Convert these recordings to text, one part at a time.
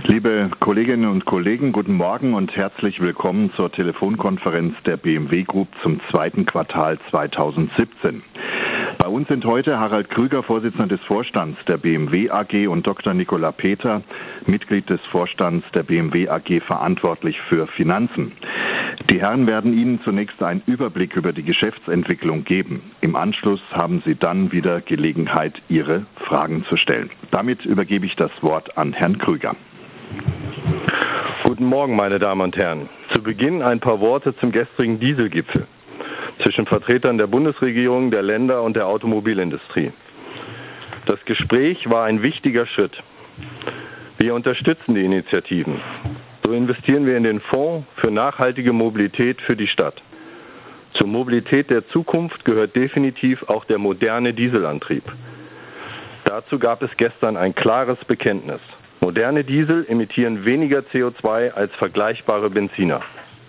Liebe Kolleginnen und Kollegen, guten Morgen und herzlich willkommen zur Telefonkonferenz der BMW Group zum zweiten Quartal 2017. Bei uns sind heute Harald Krüger, Vorsitzender des Vorstands der BMW AG, und Dr. Nicola Peter, Mitglied des Vorstands der BMW AG, verantwortlich für Finanzen. Die Herren werden Ihnen zunächst einen Überblick über die Geschäftsentwicklung geben. Im Anschluss haben Sie dann wieder Gelegenheit, Ihre Fragen zu stellen. Damit übergebe ich das Wort an Herrn Krüger. Guten Morgen, meine Damen und Herren. Zu Beginn ein paar Worte zum gestrigen Dieselgipfel zwischen Vertretern der Bundesregierung, der Länder und der Automobilindustrie. Das Gespräch war ein wichtiger Schritt. Wir unterstützen die Initiativen. So investieren wir in den Fonds für nachhaltige Mobilität für die Stadt. Zur Mobilität der Zukunft gehört definitiv auch der moderne Dieselantrieb. Dazu gab es gestern ein klares Bekenntnis. Moderne Diesel emittieren weniger CO2 als vergleichbare Benziner.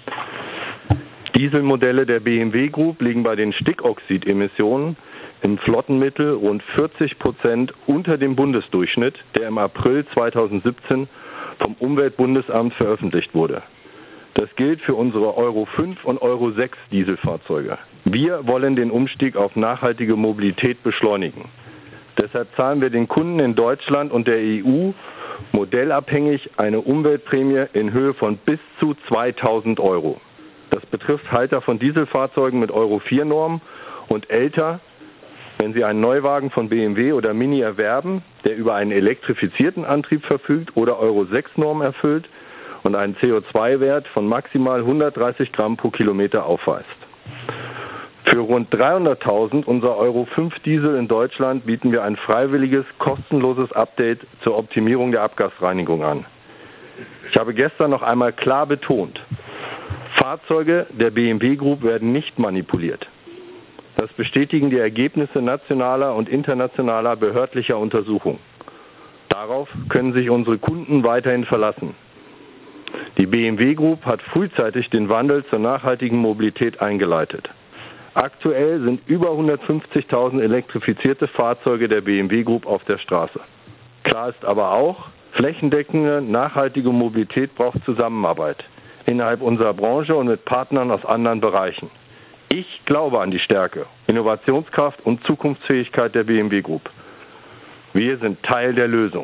Dieselmodelle der BMW Group liegen bei den Stickoxidemissionen im Flottenmittel rund 40% unter dem Bundesdurchschnitt, der im April 2017 vom Umweltbundesamt veröffentlicht wurde. Das gilt für unsere Euro 5 und Euro 6 Dieselfahrzeuge. Wir wollen den Umstieg auf nachhaltige Mobilität beschleunigen. Deshalb zahlen wir den Kunden in Deutschland und der EU modellabhängig eine Umweltprämie in Höhe von bis zu 2.000 €. Das betrifft Halter von Dieselfahrzeugen mit Euro 4 Norm und älter, wenn Sie einen Neuwagen von BMW oder Mini erwerben, der über einen elektrifizierten Antrieb verfügt oder Euro 6 Norm erfüllt und einen CO2-Wert von maximal 130 Gramm pro Kilometer aufweist. Für rund 300.000 unserer Euro 5 Diesel in Deutschland bieten wir ein freiwilliges, kostenloses Update zur Optimierung der Abgasreinigung an. Ich habe gestern noch einmal klar betont, Fahrzeuge der BMW Group werden nicht manipuliert. Das bestätigen die Ergebnisse nationaler und internationaler behördlicher Untersuchungen. Darauf können sich unsere Kunden weiterhin verlassen. Die BMW Group hat frühzeitig den Wandel zur nachhaltigen Mobilität eingeleitet. Aktuell sind über 150.000 elektrifizierte Fahrzeuge der BMW Group auf der Straße. Klar ist aber auch, flächendeckende, nachhaltige Mobilität braucht Zusammenarbeit innerhalb unserer Branche und mit Partnern aus anderen Bereichen. Ich glaube an die Stärke, Innovationskraft und Zukunftsfähigkeit der BMW Group. Wir sind Teil der Lösung.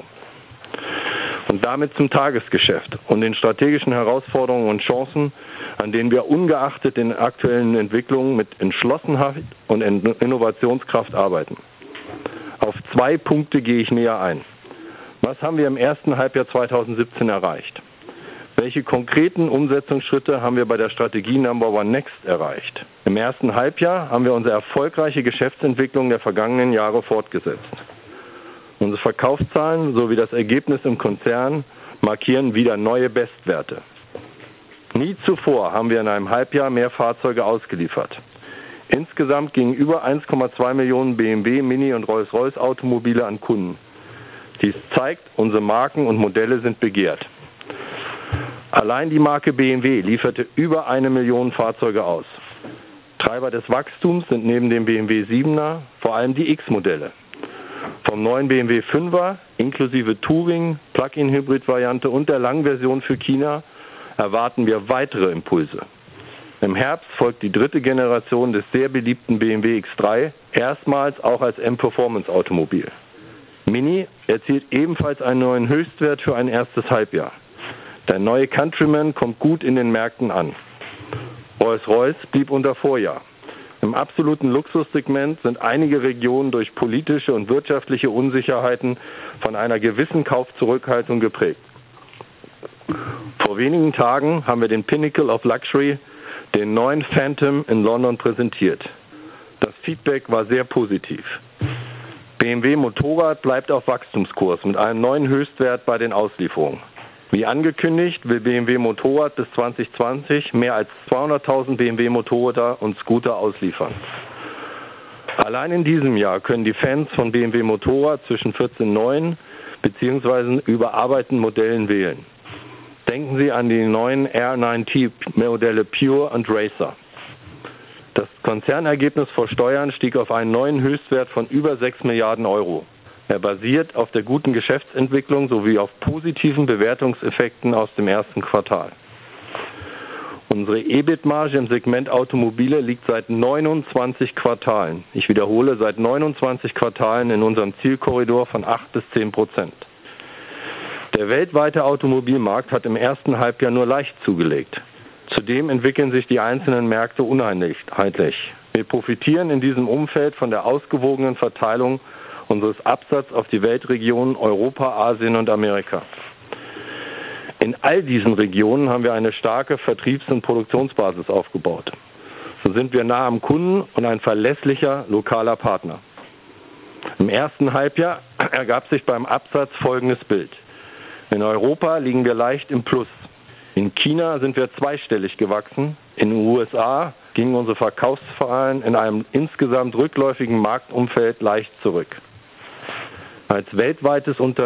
Und damit zum Tagesgeschäft und den strategischen Herausforderungen und Chancen, an denen wir ungeachtet den aktuellen Entwicklungen mit Entschlossenheit und Innovationskraft arbeiten. Auf 2 Punkte gehe ich näher ein. Was haben wir im ersten Halbjahr 2017 erreicht? Welche konkreten Umsetzungsschritte haben wir bei der Strategie Number One Next erreicht? Im ersten Halbjahr haben wir unsere erfolgreiche Geschäftsentwicklung der vergangenen Jahre fortgesetzt. Unsere Verkaufszahlen sowie das Ergebnis im Konzern markieren wieder neue Bestwerte. Nie zuvor haben wir in einem Halbjahr mehr Fahrzeuge ausgeliefert. Insgesamt gingen über 1,2 Millionen BMW, Mini und Rolls-Royce Automobile an Kunden. Dies zeigt, unsere Marken und Modelle sind begehrt. Allein die Marke BMW lieferte über 1 Million Fahrzeuge aus. Treiber des Wachstums sind neben dem BMW 7er vor allem die X-Modelle. Vom neuen BMW 5er inklusive Touring, Plug-in-Hybrid-Variante und der Langversion für China erwarten wir weitere Impulse. Im Herbst folgt die 3. Generation des sehr beliebten BMW X3, erstmals auch als M-Performance-Automobil. Mini erzielt ebenfalls einen neuen Höchstwert für ein erstes Halbjahr. Der neue Countryman kommt gut in den Märkten an. Rolls-Royce blieb unter Vorjahr. Im absoluten Luxussegment sind einige Regionen durch politische und wirtschaftliche Unsicherheiten von einer gewissen Kaufzurückhaltung geprägt. Vor wenigen Tagen haben wir den Pinnacle of Luxury, den neuen Phantom in London präsentiert. Das Feedback war sehr positiv. BMW Motorrad bleibt auf Wachstumskurs mit einem neuen Höchstwert bei den Auslieferungen. Wie angekündigt, will BMW Motorrad bis 2020 mehr als 200.000 BMW Motorräder und Scooter ausliefern. Allein in diesem Jahr können die Fans von BMW Motorrad zwischen 14 neuen bzw. überarbeiteten Modellen wählen. Denken Sie an die neuen R9T-Modelle Pure und Racer. Das Konzernergebnis vor Steuern stieg auf einen neuen Höchstwert von über 6 Milliarden Euro. Er basiert auf der guten Geschäftsentwicklung sowie auf positiven Bewertungseffekten aus dem ersten Quartal. Unsere EBIT-Marge im Segment Automobile liegt seit 29 Quartalen, ich wiederhole, seit 29 Quartalen in unserem Zielkorridor von 8-10%. Der weltweite Automobilmarkt hat im ersten Halbjahr nur leicht zugelegt. Zudem entwickeln sich die einzelnen Märkte uneinheitlich. Wir profitieren in diesem Umfeld von der ausgewogenen Verteilung unseres Absatzes auf die Weltregionen Europa, Asien und Amerika. In all diesen Regionen haben wir eine starke Vertriebs- und Produktionsbasis aufgebaut. So sind wir nah am Kunden und ein verlässlicher lokaler Partner. Im ersten Halbjahr ergab sich beim Absatz folgendes Bild. In Europa liegen wir leicht im Plus. In China sind wir zweistellig gewachsen. In den USA gingen unsere Verkaufszahlen in einem insgesamt rückläufigen Marktumfeld leicht zurück. Als weltweit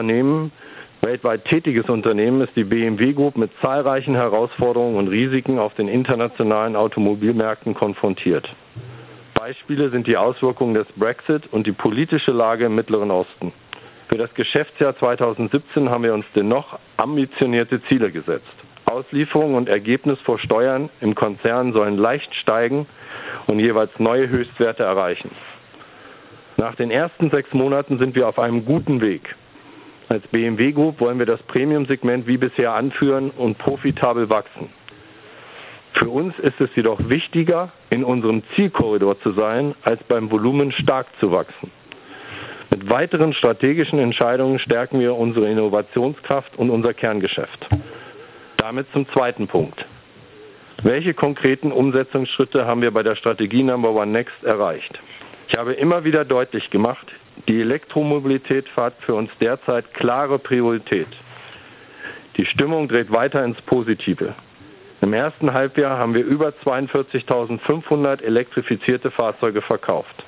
tätiges Unternehmen ist die BMW Group mit zahlreichen Herausforderungen und Risiken auf den internationalen Automobilmärkten konfrontiert. Beispiele sind die Auswirkungen des Brexit und die politische Lage im Mittleren Osten. Für das Geschäftsjahr 2017 haben wir uns dennoch ambitionierte Ziele gesetzt. Auslieferung und Ergebnis vor Steuern im Konzern sollen leicht steigen und jeweils neue Höchstwerte erreichen. Nach den ersten 6 Monaten sind wir auf einem guten Weg. Als BMW Group wollen wir das Premium-Segment wie bisher anführen und profitabel wachsen. Für uns ist es jedoch wichtiger, in unserem Zielkorridor zu sein, als beim Volumen stark zu wachsen. Mit weiteren strategischen Entscheidungen stärken wir unsere Innovationskraft und unser Kerngeschäft. Damit zum zweiten Punkt. Welche konkreten Umsetzungsschritte haben wir bei der Strategie Number One Next erreicht? Ich habe immer wieder deutlich gemacht, die Elektromobilität hat für uns derzeit klare Priorität. Die Stimmung dreht weiter ins Positive. Im ersten Halbjahr haben wir über 42.500 elektrifizierte Fahrzeuge verkauft.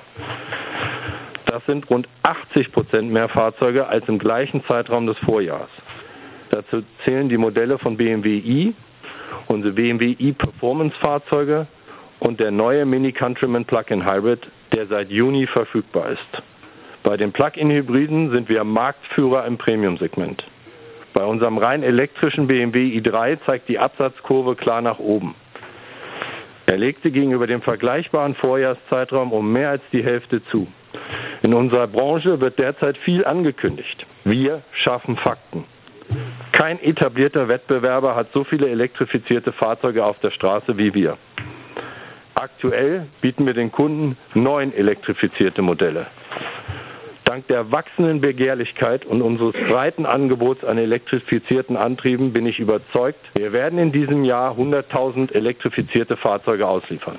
Das sind rund 80% mehr Fahrzeuge als im gleichen Zeitraum des Vorjahres. Dazu zählen die Modelle von BMW i, unsere BMW i Performance-Fahrzeuge und der neue Mini Countryman Plug-in Hybrid, der seit Juni verfügbar ist. Bei den Plug-in-Hybriden sind wir Marktführer im Premium-Segment. Bei unserem rein elektrischen BMW i3 zeigt die Absatzkurve klar nach oben. Er legte gegenüber dem vergleichbaren Vorjahreszeitraum um mehr als die Hälfte zu. In unserer Branche wird derzeit viel angekündigt. Wir schaffen Fakten. Kein etablierter Wettbewerber hat so viele elektrifizierte Fahrzeuge auf der Straße wie wir. Aktuell bieten wir den Kunden 9 elektrifizierte Modelle. Dank der wachsenden Begehrlichkeit und unseres breiten Angebots an elektrifizierten Antrieben bin ich überzeugt, wir werden in diesem Jahr 100.000 elektrifizierte Fahrzeuge ausliefern.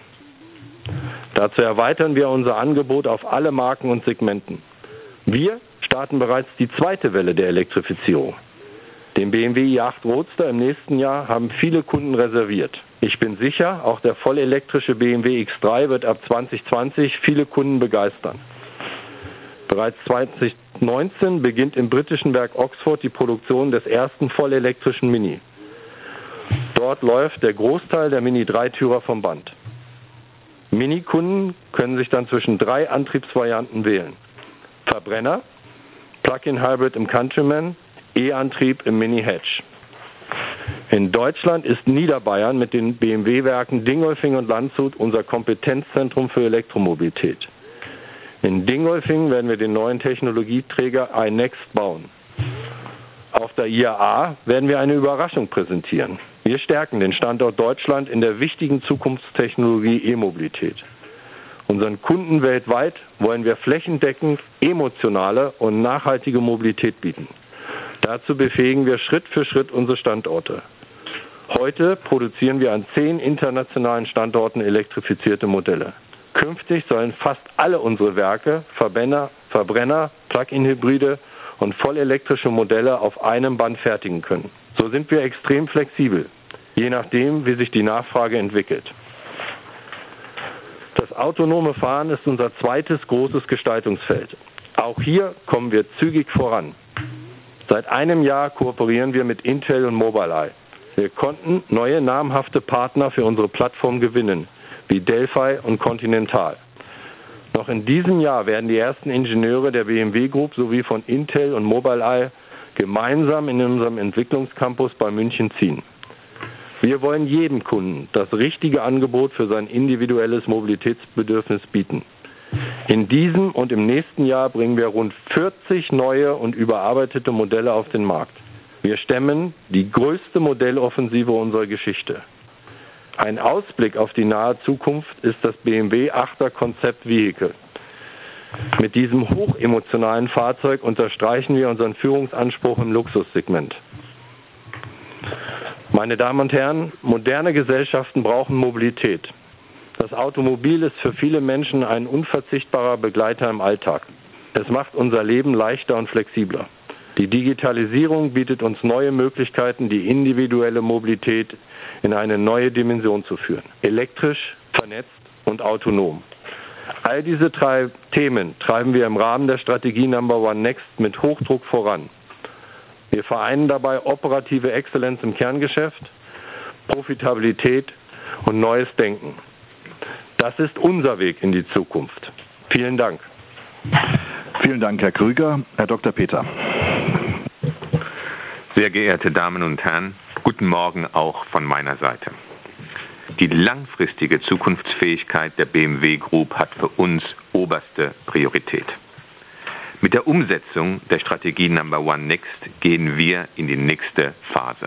Dazu erweitern wir unser Angebot auf alle Marken und Segmenten. Wir starten bereits die zweite Welle der Elektrifizierung. Den BMW i8 Roadster im nächsten Jahr haben viele Kunden reserviert. Ich bin sicher, auch der vollelektrische BMW X3 wird ab 2020 viele Kunden begeistern. Bereits 2019 beginnt im britischen Werk Oxford die Produktion des ersten vollelektrischen Mini. Dort läuft der Großteil der Mini-3-Türer vom Band. Mini-Kunden können sich dann zwischen 3 Antriebsvarianten wählen. Verbrenner, Plug-in Hybrid im Countryman, E-Antrieb im Mini-Hatch. In Deutschland ist Niederbayern mit den BMW-Werken Dingolfing und Landshut unser Kompetenzzentrum für Elektromobilität. In Dingolfing werden wir den neuen Technologieträger iNext bauen. Auf der IAA werden wir eine Überraschung präsentieren. Wir stärken den Standort Deutschland in der wichtigen Zukunftstechnologie E-Mobilität. Unseren Kunden weltweit wollen wir flächendeckend emotionale und nachhaltige Mobilität bieten. Dazu befähigen wir Schritt für Schritt unsere Standorte. Heute produzieren wir an 10 internationalen Standorten elektrifizierte Modelle. Künftig sollen fast alle unsere Werke Verbrenner, Plug-in-Hybride und vollelektrische Modelle auf einem Band fertigen können. So sind wir extrem flexibel, je nachdem, wie sich die Nachfrage entwickelt. Das autonome Fahren ist unser zweites großes Gestaltungsfeld. Auch hier kommen wir zügig voran. Seit einem Jahr kooperieren wir mit Intel und Mobileye. Wir konnten neue namhafte Partner für unsere Plattform gewinnen, wie Delphi und Continental. Noch in diesem Jahr werden die ersten Ingenieure der BMW Group sowie von Intel und Mobileye gemeinsam in unserem Entwicklungscampus bei München ziehen. Wir wollen jedem Kunden das richtige Angebot für sein individuelles Mobilitätsbedürfnis bieten. In diesem und im nächsten Jahr bringen wir rund 40 neue und überarbeitete Modelle auf den Markt. Wir stemmen die größte Modelloffensive unserer Geschichte. Ein Ausblick auf die nahe Zukunft ist das BMW 8er Concept Vehicle. Mit diesem hochemotionalen Fahrzeug unterstreichen wir unseren Führungsanspruch im Luxussegment. Meine Damen und Herren, moderne Gesellschaften brauchen Mobilität. Das Automobil ist für viele Menschen ein unverzichtbarer Begleiter im Alltag. Es macht unser Leben leichter und flexibler. Die Digitalisierung bietet uns neue Möglichkeiten, die individuelle Mobilität in eine neue Dimension zu führen. Elektrisch, vernetzt und autonom. All diese drei Themen treiben wir im Rahmen der Strategie Number One Next mit Hochdruck voran. Wir vereinen dabei operative Exzellenz im Kerngeschäft, Profitabilität und neues Denken. Das ist unser Weg in die Zukunft. Vielen Dank. Vielen Dank, Herr Krüger. Herr Dr. Peter. Sehr geehrte Damen und Herren, guten Morgen auch von meiner Seite. Die langfristige Zukunftsfähigkeit der BMW Group hat für uns oberste Priorität. Mit der Umsetzung der Strategie Number One Next gehen wir in die nächste Phase.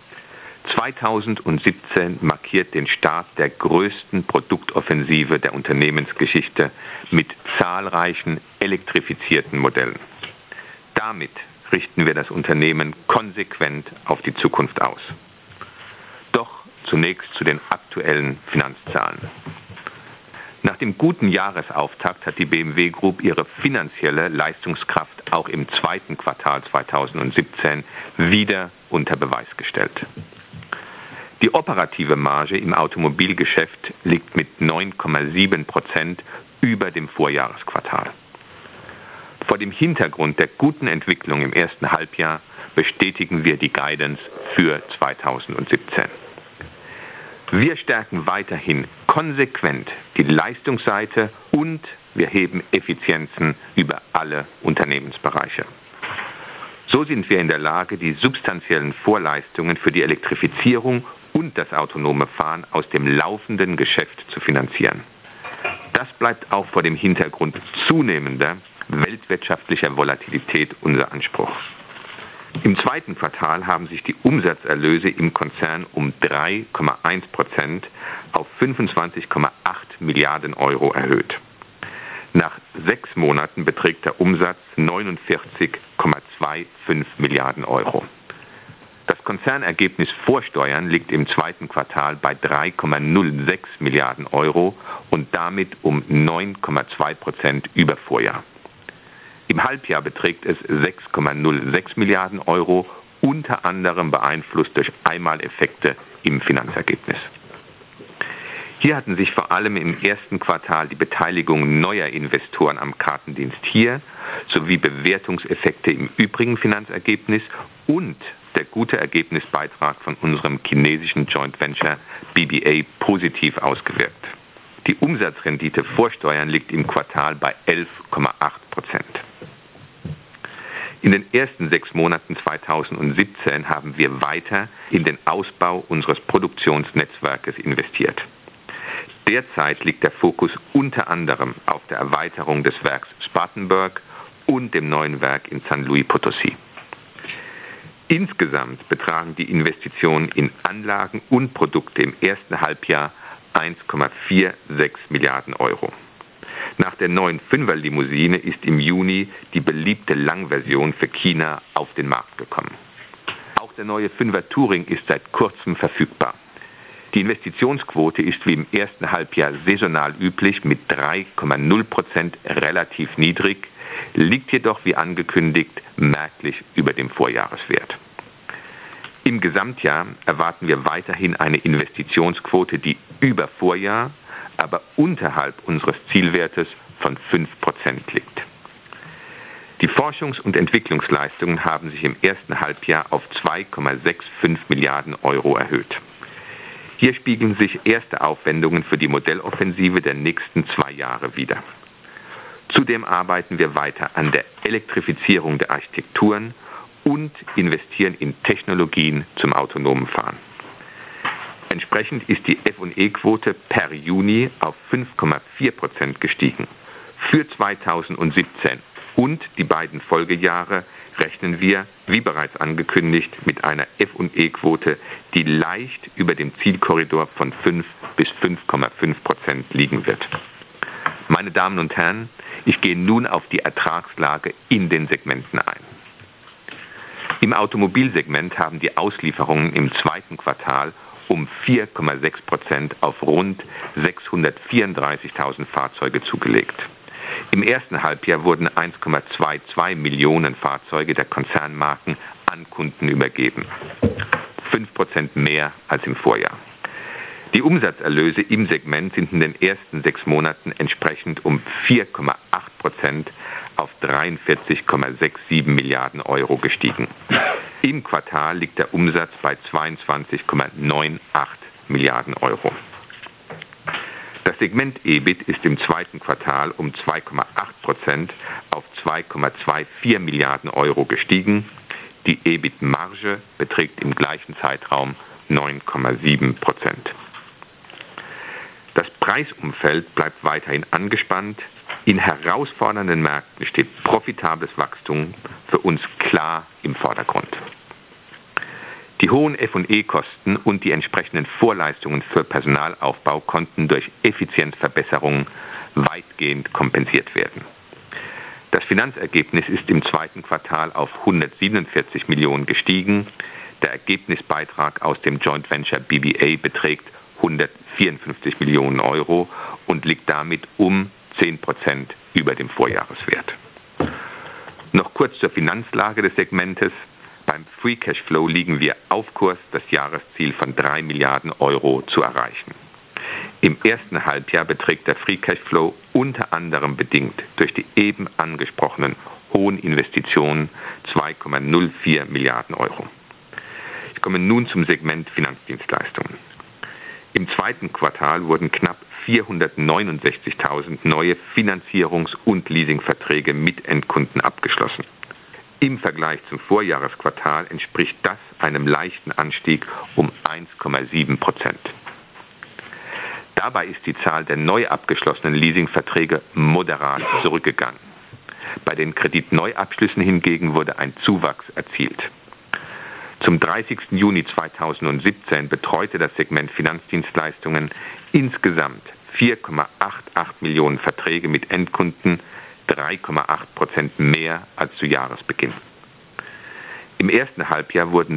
2017 markiert den Start der größten Produktoffensive der Unternehmensgeschichte mit zahlreichen elektrifizierten Modellen. Damit richten wir das Unternehmen konsequent auf die Zukunft aus. Doch zunächst zu den aktuellen Finanzzahlen. Nach dem guten Jahresauftakt hat die BMW Group ihre finanzielle Leistungskraft auch im zweiten Quartal 2017 wieder unter Beweis gestellt. Die operative Marge im Automobilgeschäft liegt mit 9,7% über dem Vorjahresquartal. Vor dem Hintergrund der guten Entwicklung im ersten Halbjahr bestätigen wir die Guidance für 2017. Wir stärken weiterhin konsequent die Leistungsseite und wir heben Effizienzen über alle Unternehmensbereiche. So sind wir in der Lage, die substanziellen Vorleistungen für die Elektrifizierung und das autonome Fahren aus dem laufenden Geschäft zu finanzieren. Das bleibt auch vor dem Hintergrund zunehmender weltwirtschaftlicher Volatilität unser Anspruch. Im zweiten Quartal haben sich die Umsatzerlöse im Konzern um 3,1% auf 25,8 Milliarden Euro erhöht. Nach 6 Monaten beträgt der Umsatz 49,25 Milliarden Euro. Das Konzernergebnis vor Steuern liegt im zweiten Quartal bei 3,06 Milliarden Euro und damit um 9,2% über Vorjahr. Im Halbjahr beträgt es 6,06 Milliarden Euro, unter anderem beeinflusst durch Einmaleffekte im Finanzergebnis. Hier hatten sich vor allem im ersten Quartal die Beteiligung neuer Investoren am Kartendienst HIER sowie Bewertungseffekte im übrigen Finanzergebnis und der gute Ergebnisbeitrag von unserem chinesischen Joint Venture BBA positiv ausgewirkt. Die Umsatzrendite vor Steuern liegt im Quartal bei 11,8%. In den ersten 6 Monaten 2017 haben wir weiter in den Ausbau unseres Produktionsnetzwerkes investiert. Derzeit liegt der Fokus unter anderem auf der Erweiterung des Werks Spartanburg und dem neuen Werk in San Luis Potosí. Insgesamt betragen die Investitionen in Anlagen und Produkte im ersten Halbjahr 1,46 Milliarden Euro. Nach der neuen 5er Limousine ist im Juni die beliebte Langversion für China auf den Markt gekommen. Auch der neue 5er Touring ist seit kurzem verfügbar. Die Investitionsquote ist wie im ersten Halbjahr saisonal üblich mit 3,0% relativ niedrig, liegt jedoch wie angekündigt merklich über dem Vorjahreswert. Im Gesamtjahr erwarten wir weiterhin eine Investitionsquote, die über Vorjahr, aber unterhalb unseres Zielwertes von 5% liegt. Die Forschungs- und Entwicklungsleistungen haben sich im ersten Halbjahr auf 2,65 Milliarden Euro erhöht. Hier spiegeln sich erste Aufwendungen für die Modelloffensive der nächsten 2 Jahre wider. Zudem arbeiten wir weiter an der Elektrifizierung der Architekturen und investieren in Technologien zum autonomen Fahren. Entsprechend ist die F&E-Quote per Juni auf 5,4% gestiegen. Für 2017 und die beiden Folgejahre rechnen wir, wie bereits angekündigt, mit einer F&E-Quote, die leicht über dem Zielkorridor von 5 bis 5,5% liegen wird. Meine Damen und Herren, ich gehe nun auf die Ertragslage in den Segmenten ein. Im Automobilsegment haben die Auslieferungen im zweiten Quartal um 4,6% auf rund 634.000 Fahrzeuge zugelegt. Im ersten Halbjahr wurden 1,22 Millionen Fahrzeuge der Konzernmarken an Kunden übergeben. 5% mehr als im Vorjahr. Die Umsatzerlöse im Segment sind in den ersten 6 Monaten entsprechend um 4,8% auf 43,67 Milliarden Euro gestiegen. Im Quartal liegt der Umsatz bei 22,98 Milliarden Euro. Das Segment EBIT ist im zweiten Quartal um 2,8% auf 2,24 Milliarden Euro gestiegen. Die EBIT-Marge beträgt im gleichen Zeitraum 9,7%. Das Preisumfeld bleibt weiterhin angespannt. In herausfordernden Märkten steht profitables Wachstum für uns klar im Vordergrund. Die hohen F&E-Kosten und die entsprechenden Vorleistungen für Personalaufbau konnten durch Effizienzverbesserungen weitgehend kompensiert werden. Das Finanzergebnis ist im zweiten Quartal auf 147 Millionen gestiegen. Der Ergebnisbeitrag aus dem Joint Venture BBA beträgt 154 Millionen Euro und liegt damit um 10% über dem Vorjahreswert. Noch kurz zur Finanzlage des Segmentes. Beim Free Cash Flow liegen wir auf Kurs, das Jahresziel von 3 Milliarden Euro zu erreichen. Im ersten Halbjahr beträgt der Free Cash Flow unter anderem bedingt durch die eben angesprochenen hohen Investitionen 2,04 Milliarden Euro. Ich komme nun zum Segment Finanzdienstleistungen. Im zweiten Quartal wurden knapp 469.000 neue Finanzierungs- und Leasingverträge mit Endkunden abgeschlossen. Im Vergleich zum Vorjahresquartal entspricht das einem leichten Anstieg um 1,7%. Dabei ist die Zahl der neu abgeschlossenen Leasingverträge moderat zurückgegangen. Bei den Kreditneuabschlüssen hingegen wurde ein Zuwachs erzielt. Zum 30. Juni 2017 betreute das Segment Finanzdienstleistungen insgesamt 4,88 Millionen Verträge mit Endkunden, 3,8% mehr als zu Jahresbeginn. Im ersten Halbjahr wurden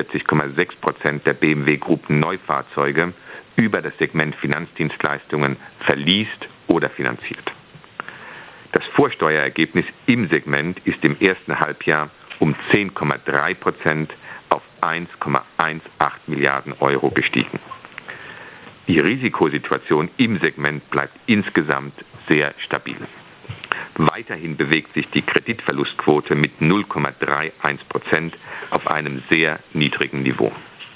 47,6% der BMW Group Neufahrzeuge über das Segment Finanzdienstleistungen verleast oder finanziert. Das Vorsteuerergebnis im Segment ist im ersten Halbjahr um 10,3% auf 1,18 Milliarden Euro gestiegen. Die Risikosituation im Segment bleibt insgesamt sehr stabil. Weiterhin bewegt sich die Kreditverlustquote mit 0,31% auf einem sehr niedrigen Niveau.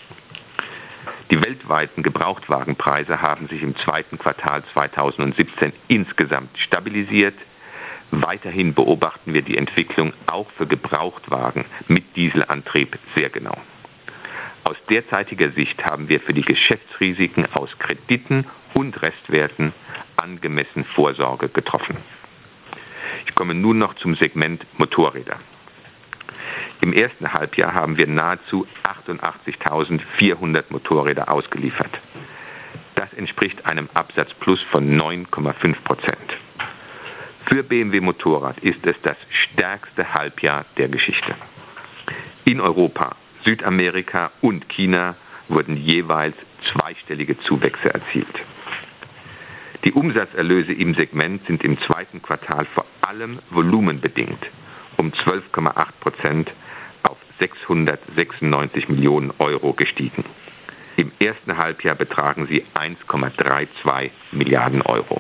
Die weltweiten Gebrauchtwagenpreise haben sich im zweiten Quartal 2017 insgesamt stabilisiert. Weiterhin beobachten wir die Entwicklung auch für Gebrauchtwagen mit Dieselantrieb sehr genau. Aus derzeitiger Sicht haben wir für die Geschäftsrisiken aus Krediten und Restwerten angemessen Vorsorge getroffen. Ich komme nun noch zum Segment Motorräder. Im ersten Halbjahr haben wir nahezu 88.400 Motorräder ausgeliefert. Das entspricht einem Absatzplus von 9,5%. Für BMW Motorrad ist es das stärkste Halbjahr der Geschichte. In Europa, Südamerika und China wurden jeweils zweistellige Zuwächse erzielt. Die Umsatzerlöse im Segment sind im zweiten Quartal vor allem volumenbedingt um 12,8% auf 696 Millionen Euro gestiegen. Im ersten Halbjahr betragen sie 1,32 Milliarden Euro.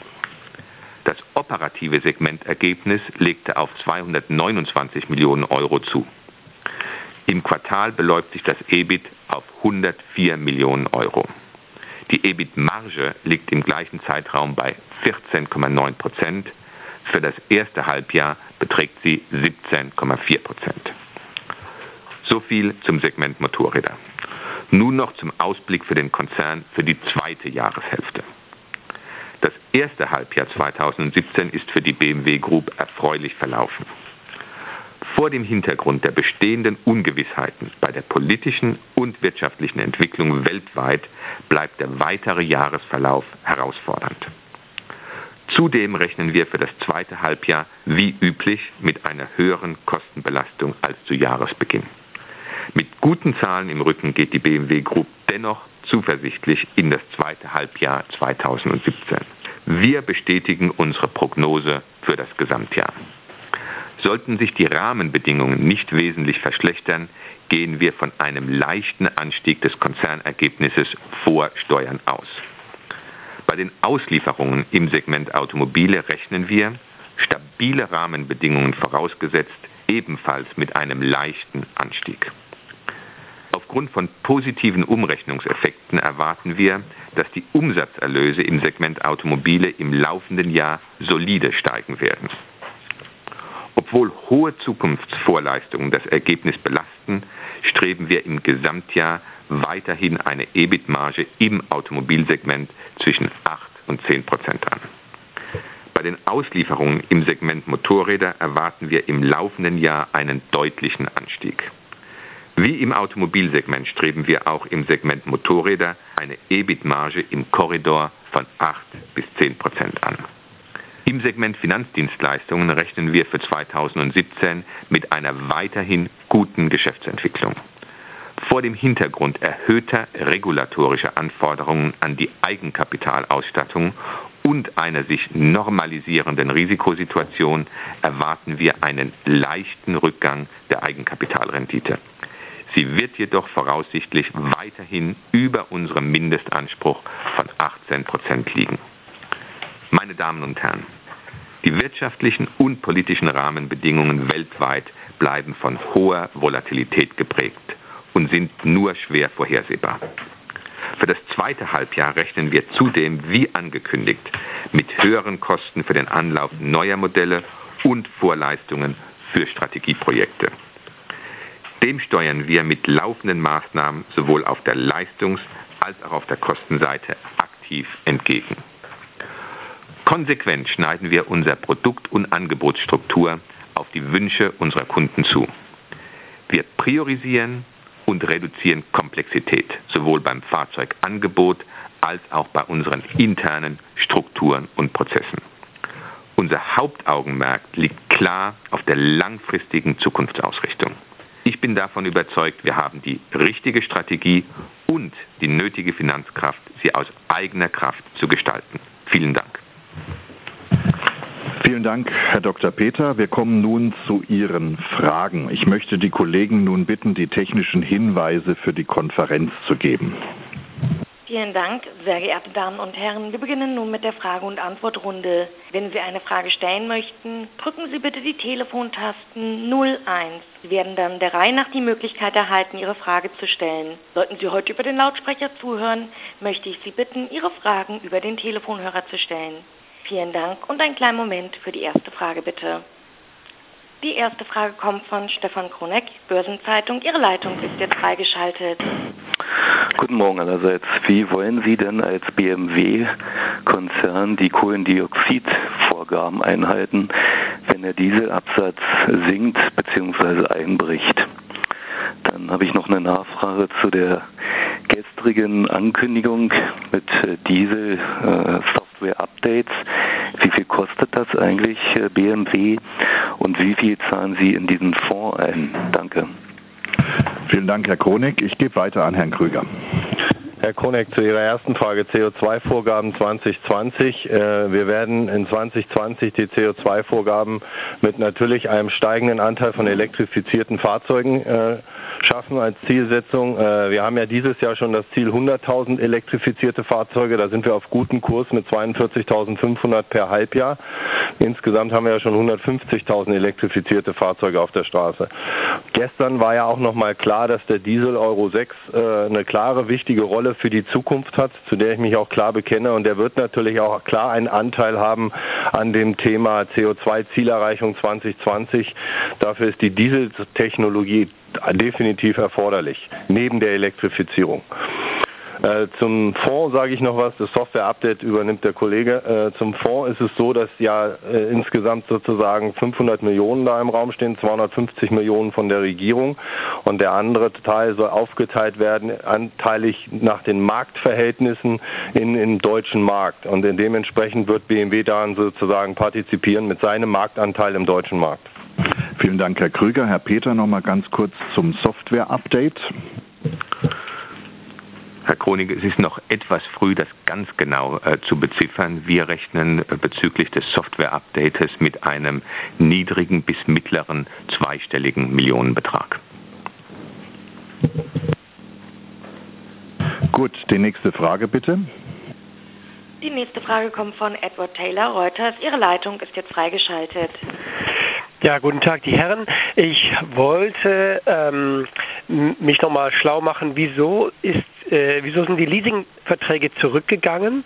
Das operative Segmentergebnis legte auf 229 Millionen Euro zu. Im Quartal beläuft sich das EBIT auf 104 Millionen Euro. Die EBIT-Marge liegt im gleichen Zeitraum bei 14,9%, Für das erste Halbjahr beträgt sie 17,4%. So viel zum Segment Motorräder. Nun noch zum Ausblick für den Konzern für die zweite Jahreshälfte. Das erste Halbjahr 2017 ist für die BMW Group erfreulich verlaufen. Vor dem Hintergrund der bestehenden Ungewissheiten bei der politischen und wirtschaftlichen Entwicklung weltweit bleibt der weitere Jahresverlauf herausfordernd. Zudem rechnen wir für das zweite Halbjahr wie üblich mit einer höheren Kostenbelastung als zu Jahresbeginn. Mit guten Zahlen im Rücken geht die BMW Group dennoch zuversichtlich in das zweite Halbjahr 2017. Wir bestätigen unsere Prognose für das Gesamtjahr. Sollten sich die Rahmenbedingungen nicht wesentlich verschlechtern, gehen wir von einem leichten Anstieg des Konzernergebnisses vor Steuern aus. Bei den Auslieferungen im Segment Automobile rechnen wir, stabile Rahmenbedingungen vorausgesetzt, ebenfalls mit einem leichten Anstieg. Aufgrund von positiven Umrechnungseffekten erwarten wir, dass die Umsatzerlöse im Segment Automobile im laufenden Jahr solide steigen werden. Obwohl hohe Zukunftsvorleistungen das Ergebnis belasten, streben wir im Gesamtjahr weiterhin eine EBIT-Marge im Automobilsegment zwischen 8 und 10% an. Bei den Auslieferungen im Segment Motorräder erwarten wir im laufenden Jahr einen deutlichen Anstieg. Wie im Automobilsegment streben wir auch im Segment Motorräder eine EBIT-Marge im Korridor von 8 bis 10% an. Im Segment Finanzdienstleistungen rechnen wir für 2017 mit einer weiterhin guten Geschäftsentwicklung. Vor dem Hintergrund erhöhter regulatorischer Anforderungen an die Eigenkapitalausstattung und einer sich normalisierenden Risikosituation erwarten wir einen leichten Rückgang der Eigenkapitalrendite. Sie wird jedoch voraussichtlich weiterhin über unserem Mindestanspruch von 18% liegen. Meine Damen und Herren, die wirtschaftlichen und politischen Rahmenbedingungen weltweit bleiben von hoher Volatilität geprägt und sind nur schwer vorhersehbar. Für das zweite Halbjahr rechnen wir zudem, wie angekündigt, mit höheren Kosten für den Anlauf neuer Modelle und Vorleistungen für Strategieprojekte. Dem steuern wir mit laufenden Maßnahmen sowohl auf der Leistungs- als auch auf der Kostenseite aktiv entgegen. Konsequent schneiden wir unsere Produkt- und Angebotsstruktur auf die Wünsche unserer Kunden zu. Wir priorisieren und reduzieren Komplexität, sowohl beim Fahrzeugangebot als auch bei unseren internen Strukturen und Prozessen. Unser Hauptaugenmerk liegt klar auf der langfristigen Zukunftsausrichtung. Ich bin davon überzeugt, wir haben die richtige Strategie und die nötige Finanzkraft, sie aus eigener Kraft zu gestalten. Vielen Dank. Vielen Dank, Herr Dr. Peter. Wir kommen nun zu Ihren Fragen. Ich möchte die Kollegen nun bitten, die technischen Hinweise für die Konferenz zu geben. Vielen Dank, sehr geehrte Damen und Herren. Wir beginnen nun mit der Frage- und Antwortrunde. Wenn Sie eine Frage stellen möchten, drücken Sie bitte die Telefontasten 01. Sie werden dann der Reihe nach die Möglichkeit erhalten, Ihre Frage zu stellen. Sollten Sie heute über den Lautsprecher zuhören, möchte ich Sie bitten, Ihre Fragen über den Telefonhörer zu stellen. Vielen Dank und einen kleinen Moment für die erste Frage, bitte. Die erste Frage kommt von Stefan Kroneck, Börsenzeitung. Ihre Leitung ist jetzt freigeschaltet. Guten Morgen allerseits. Wie wollen Sie denn als BMW-Konzern die Kohlendioxidvorgaben einhalten, wenn der Dieselabsatz sinkt bzw. einbricht? Dann habe ich noch eine Nachfrage zu der gestrigen Ankündigung mit Diesel-Software-Updates. Wie viel kostet das eigentlich BMW und wie viel zahlen Sie in diesen Fonds ein? Danke. Vielen Dank, Herr Kroneck. Ich gebe weiter an Herrn Krüger. Herr Kroneck, zu Ihrer ersten Frage, CO2-Vorgaben 2020. Wir werden in 2020 die CO2-Vorgaben mit natürlich einem steigenden Anteil von elektrifizierten Fahrzeugen schaffen als Zielsetzung. Wir haben ja dieses Jahr schon das Ziel 100.000 elektrifizierte Fahrzeuge. Da sind wir auf gutem Kurs mit 42.500 per Halbjahr. Insgesamt haben wir ja schon 150.000 elektrifizierte Fahrzeuge auf der Straße. Gestern war ja auch nochmal klar, dass der Diesel Euro 6 eine klare, wichtige Rolle Rolle für die Zukunft hat, zu der ich mich auch klar bekenne. Und der wird natürlich auch klar einen Anteil haben an dem Thema CO2-Zielerreichung 2020. Dafür ist die Dieseltechnologie definitiv erforderlich, neben der Elektrifizierung. Zum Fonds sage ich noch was, das Software-Update übernimmt der Kollege. Zum Fonds ist es so, dass ja insgesamt sozusagen 500 Millionen da im Raum stehen, 250 Millionen von der Regierung und der andere Teil soll aufgeteilt werden, anteilig nach den Marktverhältnissen im deutschen Markt und dementsprechend wird BMW daran sozusagen partizipieren mit seinem Marktanteil im deutschen Markt. Vielen Dank, Herr Krüger. Herr Peter, noch mal ganz kurz zum Software-Update. Herr Kronig, es ist noch etwas früh, das ganz genau zu beziffern. Wir rechnen bezüglich des Software-Updates mit einem niedrigen bis mittleren zweistelligen Millionenbetrag. Gut, die nächste Frage bitte. Die nächste Frage kommt von Edward Taylor, Reuters. Ihre Leitung ist jetzt freigeschaltet. Ja, guten Tag, die Herren. Ich wollte mich nochmal schlau machen, wieso sind die Leasingverträge zurückgegangen?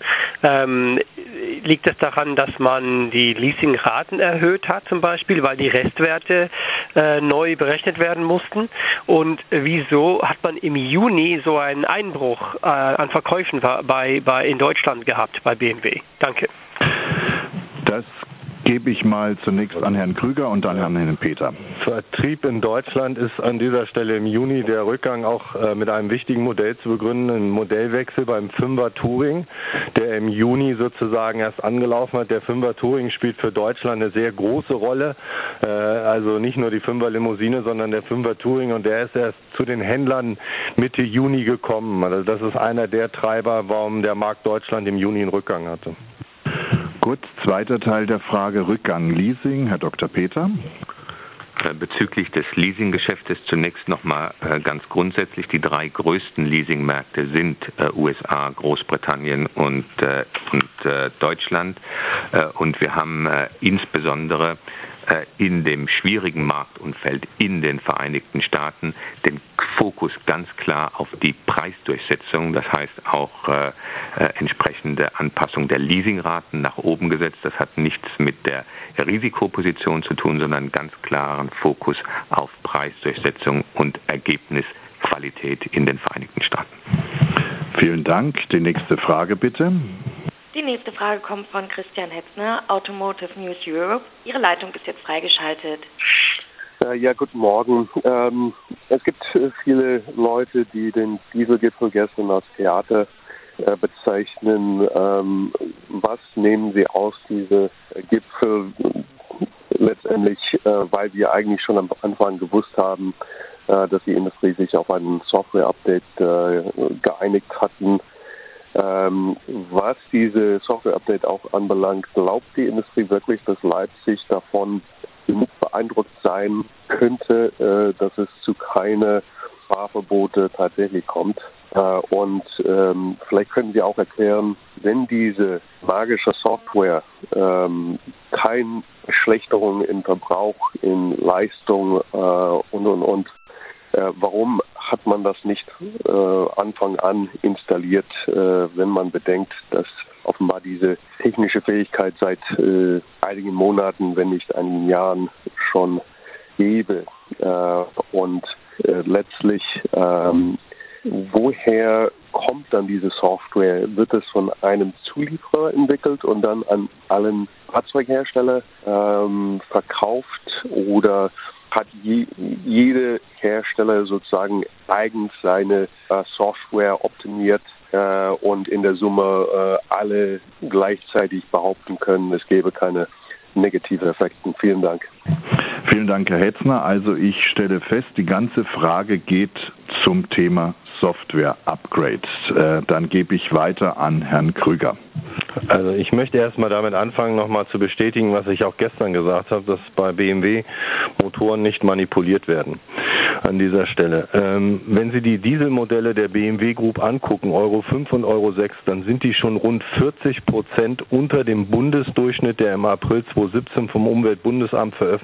Liegt es daran, dass man die Leasingraten erhöht hat zum Beispiel, weil die Restwerte neu berechnet werden mussten? Und wieso hat man im Juni so einen Einbruch an Verkäufen in Deutschland gehabt bei BMW? Danke. Das gebe ich mal zunächst an Herrn Krüger und dann an Herrn Peter. Vertrieb in Deutschland ist an dieser Stelle im Juni der Rückgang auch mit einem wichtigen Modell zu begründen, ein Modellwechsel beim 5er Touring, der im Juni sozusagen erst angelaufen hat. Der 5er Touring spielt für Deutschland eine sehr große Rolle, also nicht nur die 5er Limousine, sondern der 5er Touring und der ist erst zu den Händlern Mitte Juni gekommen. Also das ist einer der Treiber, warum der Markt Deutschland im Juni einen Rückgang hatte. Gut, zweiter Teil der Frage, Rückgang Leasing, Herr Dr. Peter. Bezüglich des Leasinggeschäftes zunächst nochmal ganz grundsätzlich. Die drei größten Leasingmärkte sind USA, Großbritannien und Deutschland. Und wir haben insbesondere in dem schwierigen Marktumfeld in den Vereinigten Staaten den Fokus ganz klar auf die Preisdurchsetzung, das heißt auch entsprechende Anpassung der Leasingraten nach oben gesetzt. Das hat nichts mit der Risikoposition zu tun, sondern ganz klaren Fokus auf Preisdurchsetzung und Ergebnisqualität in den Vereinigten Staaten. Vielen Dank. Die nächste Frage bitte. Die nächste Frage kommt von Christian Hetzner, Automotive News Europe. Ihre Leitung ist jetzt freigeschaltet. Ja, guten Morgen. Es gibt viele Leute, die den Dieselgipfel gestern als Theater bezeichnen. Was nehmen Sie aus diesem Gipfel letztendlich, weil wir eigentlich schon am Anfang gewusst haben, dass die Industrie sich auf ein Software-Update geeinigt hatten? Was diese Software-Update auch anbelangt, glaubt die Industrie wirklich, dass Leipzig davon genug beeindruckt sein könnte, dass es zu keine Fahrverbote tatsächlich kommt? Und vielleicht können Sie auch erklären, wenn diese magische Software keine Verschlechterung im Verbrauch, in Leistung und warum hat man das nicht Anfang an installiert, wenn man bedenkt, dass offenbar diese technische Fähigkeit seit einigen Monaten, wenn nicht einigen Jahren schon gäbe? Und letztlich, woher kommt dann diese Software? Wird es von einem Zulieferer entwickelt und dann an allen Fahrzeughersteller verkauft oder hat jede Hersteller sozusagen eigens seine Software optimiert und in der Summe alle gleichzeitig behaupten können, es gäbe keine negativen Effekte? Vielen Dank. Vielen Dank, Herr Hetzner. Also ich stelle fest, die ganze Frage geht zum Thema Software-Upgrade. Dann gebe ich weiter an Herrn Krüger. Also ich möchte erstmal damit anfangen, nochmal zu bestätigen, was ich auch gestern gesagt habe, dass bei BMW Motoren nicht manipuliert werden an dieser Stelle. Wenn Sie die Dieselmodelle der BMW Group angucken, Euro 5 und Euro 6, dann sind die schon rund 40% unter dem Bundesdurchschnitt, der im April 2017 vom Umweltbundesamt veröffentlicht worden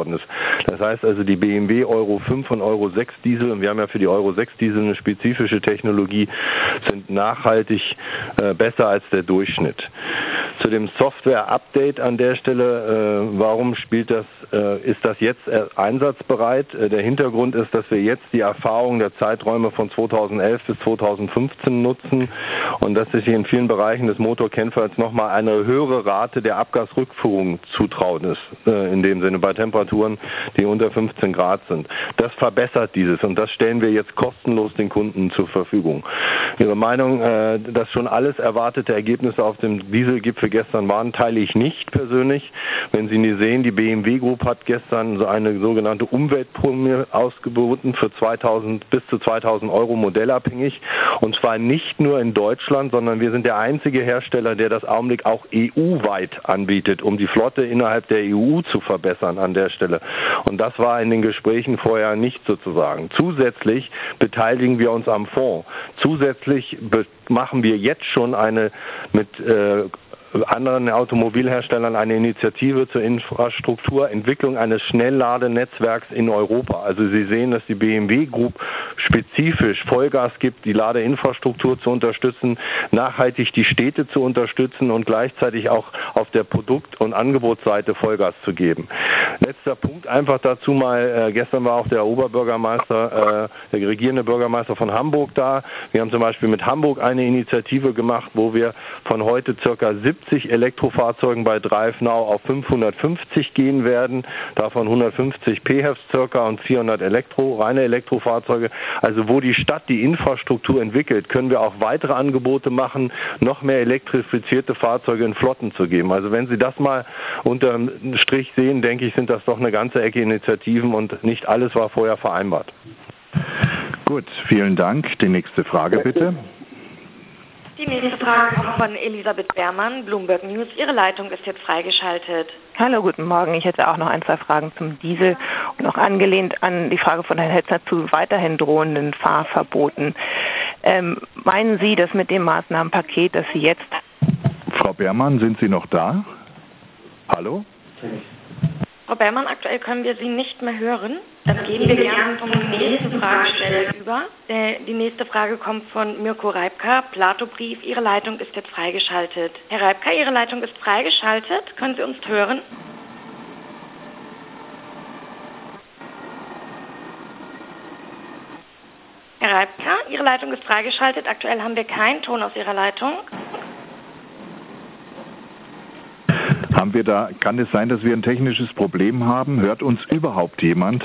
geworden ist. Das heißt also, die BMW Euro 5 und Euro 6 Diesel, und wir haben ja für die Euro 6 Diesel eine spezifische Technologie, sind nachhaltig besser als der Durchschnitt. Zu dem Software-Update an der Stelle, warum ist das jetzt einsatzbereit? Der Hintergrund ist, dass wir jetzt die Erfahrung der Zeiträume von 2011 bis 2015 nutzen und dass sich in vielen Bereichen des Motorkennfalls nochmal eine höhere Rate der Abgasrückführung zutrauen ist, in dem Sinne bei Temperaturen, die unter 15 Grad sind. Das verbessert dieses und das stellen wir jetzt kostenlos den Kunden zur Verfügung. Ihre Meinung, dass schon alles erwartete Ergebnisse auf dem Dieselgipfel gestern waren, teile ich nicht persönlich. Wenn Sie nie sehen, die BMW Group hat gestern so eine sogenannte Umweltprämie ausgeboten für 2000 bis zu 2000 Euro modellabhängig, und zwar nicht nur in Deutschland, sondern wir sind der einzige Hersteller, der das Augenblick auch EU-weit anbietet, um die Flotte innerhalb der EU zu verbessern an der Stelle. Und das war in den Gesprächen vorher nicht sozusagen. Zusätzlich beteiligen wir uns am Fonds. Zusätzlich machen wir jetzt schon mit anderen Automobilherstellern eine Initiative zur Infrastrukturentwicklung eines Schnellladenetzwerks in Europa. Also Sie sehen, dass die BMW Group spezifisch Vollgas gibt, die Ladeinfrastruktur zu unterstützen, nachhaltig die Städte zu unterstützen und gleichzeitig auch auf der Produkt- und Angebotsseite Vollgas zu geben. Letzter Punkt einfach dazu mal, gestern war auch der Oberbürgermeister, der regierende Bürgermeister von Hamburg da. Wir haben zum Beispiel mit Hamburg eine Initiative gemacht, wo wir von heute ca. 70 Elektrofahrzeugen bei Drive Now auf 550 gehen werden, davon 150 PHEVs circa und 400 reine Elektrofahrzeuge. Also wo die Stadt die Infrastruktur entwickelt, können wir auch weitere Angebote machen, noch mehr elektrifizierte Fahrzeuge in Flotten zu geben. Also wenn Sie das mal unterm Strich sehen, denke ich, sind das doch eine ganze Ecke Initiativen und nicht alles war vorher vereinbart. Gut, vielen Dank. Die nächste Frage bitte. Die nächste Frage kommt von Elisabeth Beermann, Bloomberg News. Ihre Leitung ist jetzt freigeschaltet. Hallo, guten Morgen. Ich hätte auch noch ein, zwei Fragen zum Diesel und auch angelehnt an die Frage von Herrn Hetzner zu weiterhin drohenden Fahrverboten. Meinen Sie, dass mit dem Maßnahmenpaket, das Sie jetzt... Frau Beermann, sind Sie noch da? Hallo? Frau Beermann, aktuell können wir Sie nicht mehr hören. Dann gehen wir gerne zum nächsten Fragesteller über. Die nächste Frage kommt von Mirko Reipka, Plato-Brief. Ihre Leitung ist jetzt freigeschaltet. Herr Reipka, Ihre Leitung ist freigeschaltet. Können Sie uns hören? Herr Reipka, Ihre Leitung ist freigeschaltet. Aktuell haben wir keinen Ton aus Ihrer Leitung. Kann es sein, dass wir ein technisches Problem haben? Hört uns überhaupt jemand?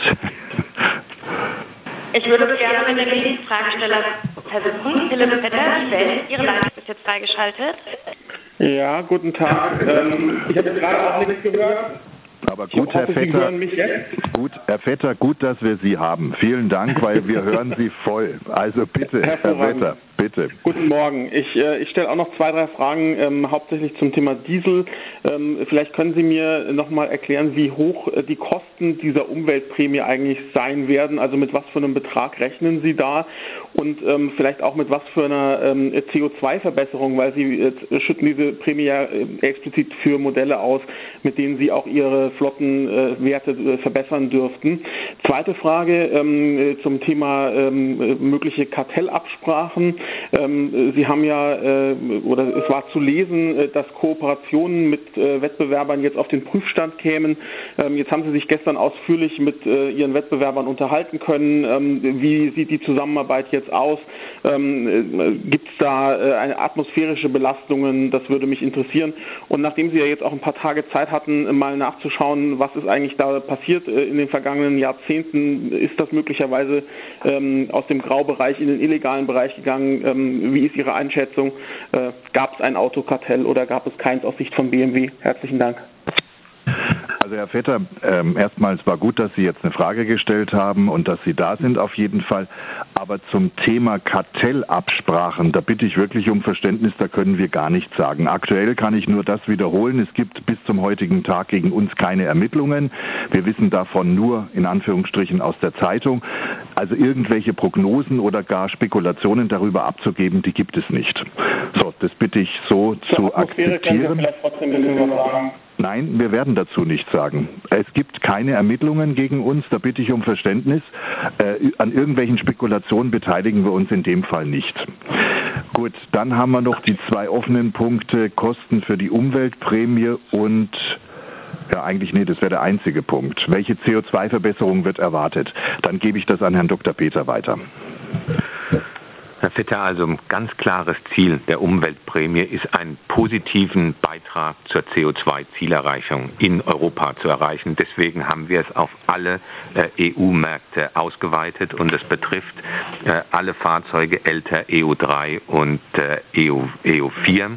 Ich würde es gerne mit dem nächsten Fragesteller versuchen. Philipp Vetter, die Welt, Ihre Leitung ist jetzt freigeschaltet. Ja, guten Tag. Ich habe jetzt gerade auch nichts gehört. Aber gut, Herr Vetter, Herr Vetter, gut, dass wir Sie haben. Vielen Dank, weil wir hören Sie voll. Also bitte, Herr Vetter, bitte. Guten Morgen. Ich stelle auch noch 2, 3 Fragen, hauptsächlich zum Thema Diesel. Vielleicht können Sie mir nochmal erklären, wie hoch die Kosten dieser Umweltprämie eigentlich sein werden. Also mit was für einem Betrag rechnen Sie da? Und vielleicht auch mit was für einer CO2-Verbesserung, weil Sie schütten diese Prämie ja explizit für Modelle aus, mit denen Sie auch Ihre Flottenwerte verbessern dürften. Zweite Frage zum Thema mögliche Kartellabsprachen. Sie haben ja, oder es war zu lesen, dass Kooperationen mit Wettbewerbern jetzt auf den Prüfstand kämen. Jetzt haben Sie sich gestern ausführlich mit Ihren Wettbewerbern unterhalten können. Wie sieht die Zusammenarbeit jetzt aus? Gibt es da eine atmosphärische Belastungen? Das würde mich interessieren. Und nachdem Sie ja jetzt auch ein paar Tage Zeit hatten, mal nachzuschauen, was ist eigentlich da passiert in den vergangenen Jahrzehnten, ist das möglicherweise aus dem Graubereich in den illegalen Bereich gegangen? Wie ist Ihre Einschätzung? Gab es ein Autokartell oder gab es keins aus Sicht von BMW? Herzlichen Dank. Also Herr Vetter, erstmal, es war gut, dass Sie jetzt eine Frage gestellt haben und dass Sie da sind auf jeden Fall. Aber zum Thema Kartellabsprachen, da bitte ich wirklich um Verständnis, da können wir gar nichts sagen. Aktuell kann ich nur das wiederholen, es gibt bis zum heutigen Tag gegen uns keine Ermittlungen. Wir wissen davon nur in Anführungsstrichen aus der Zeitung. Also irgendwelche Prognosen oder gar Spekulationen darüber abzugeben, die gibt es nicht. So, das bitte ich so zu akzeptieren. Nein, wir werden dazu nichts sagen. Es gibt keine Ermittlungen gegen uns, da bitte ich um Verständnis. An irgendwelchen Spekulationen beteiligen wir uns in dem Fall nicht. Gut, dann haben wir noch die 2 offenen Punkte, Kosten für die Umweltprämie und, das wäre der einzige Punkt. Welche CO2-Verbesserung wird erwartet? Dann gebe ich das an Herrn Dr. Peter weiter. Herr Vetter, also ein ganz klares Ziel der Umweltprämie ist, einen positiven Beitrag zur CO2-Zielerreichung in Europa zu erreichen. Deswegen haben wir es auf alle EU-Märkte ausgeweitet und es betrifft alle Fahrzeuge älter EU3 und EU4.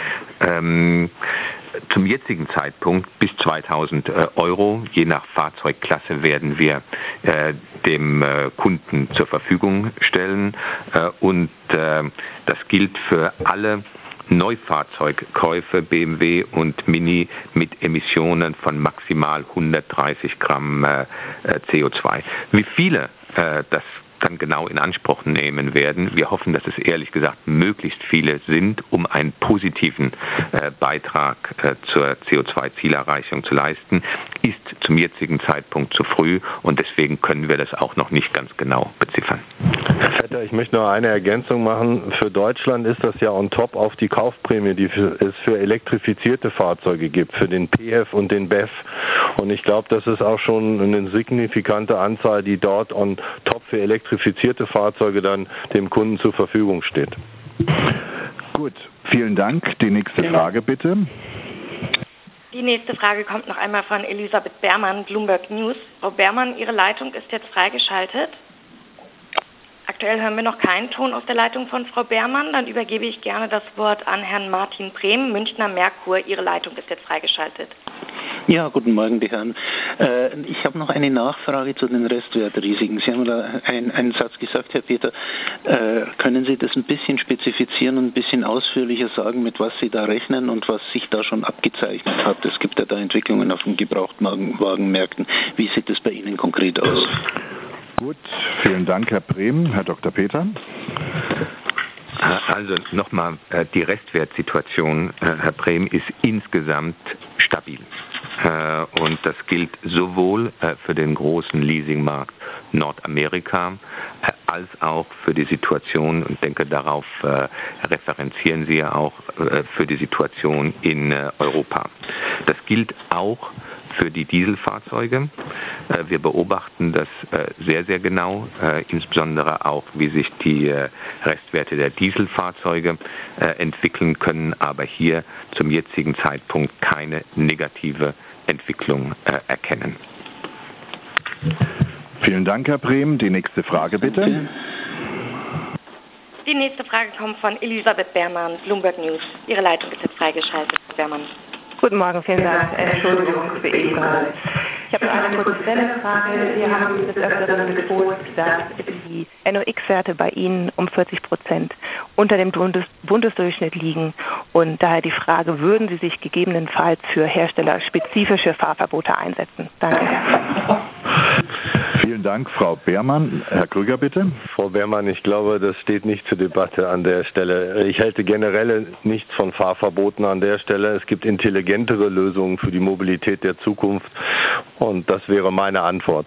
Zum jetzigen Zeitpunkt bis 2.000 Euro, je nach Fahrzeugklasse, werden wir dem Kunden zur Verfügung stellen. Und das gilt für alle Neufahrzeugkäufe BMW und Mini mit Emissionen von maximal 130 Gramm CO2. Wie viele das dann genau in Anspruch nehmen werden. Wir hoffen, dass es ehrlich gesagt möglichst viele sind, um einen positiven Beitrag zur CO2-Zielerreichung zu leisten, ist zum jetzigen Zeitpunkt zu früh und deswegen können wir das auch noch nicht ganz genau beziffern. Herr Vetter, ich möchte noch eine Ergänzung machen. Für Deutschland ist das ja on top auf die Kaufprämie, die es für elektrifizierte Fahrzeuge gibt, für den PHEV und den BEV. Und ich glaube, das ist auch schon eine signifikante Anzahl, die dort on top für elektrifizierte Fahrzeuge dann dem Kunden zur Verfügung steht. Gut, vielen Dank. Die nächste Frage bitte. Die nächste Frage kommt noch einmal von Elisabeth Beermann, Bloomberg News. Frau Beermann, Ihre Leitung ist jetzt freigeschaltet. Aktuell hören wir noch keinen Ton aus der Leitung von Frau Beermann. Dann übergebe ich gerne das Wort an Herrn Martin Brehm, Münchner Merkur. Ihre Leitung ist jetzt freigeschaltet. Ja, guten Morgen, die Herren. Ich habe noch eine Nachfrage zu den Restwertrisiken. Sie haben da einen Satz gesagt, Herr Peter. Können Sie das ein bisschen spezifizieren und ein bisschen ausführlicher sagen, mit was Sie da rechnen und was sich da schon abgezeichnet hat? Es gibt ja da Entwicklungen auf den Gebrauchtwagenmärkten. Wie sieht das bei Ihnen konkret aus? Gut, vielen Dank, Herr Brehm. Herr Dr. Peter. Also nochmal, die Restwertsituation, Herr Brehm, ist insgesamt stabil. Und das gilt sowohl für den großen Leasingmarkt Nordamerika als auch für die Situation, und denke, darauf referenzieren Sie ja auch, für die Situation in Europa. Das gilt auch für die Dieselfahrzeuge. Wir beobachten das sehr, sehr genau, insbesondere auch, wie sich die Restwerte der Dieselfahrzeuge entwickeln können, aber hier zum jetzigen Zeitpunkt keine negative Entwicklung erkennen. Vielen Dank, Herr Brehm. Die nächste Frage bitte. Die nächste Frage kommt von Elisabeth Beermann, Bloomberg News. Ihre Leitung ist jetzt freigeschaltet, Frau Beermann. Guten Morgen, vielen Dank. Entschuldigung für eben gerade. Ich habe noch eine kurze Frage. Sie haben des Öfteren betont, dass die NOx-Werte bei Ihnen um 40% unter dem Bundesdurchschnitt liegen. Und daher die Frage, würden Sie sich gegebenenfalls für herstellerspezifische Fahrverbote einsetzen? Danke. Vielen Dank, Frau Beermann. Herr Krüger, bitte. Frau Beermann, ich glaube, das steht nicht zur Debatte an der Stelle. Ich halte generell nichts von Fahrverboten an der Stelle. Es gibt intelligentere Lösungen für die Mobilität der Zukunft und das wäre meine Antwort.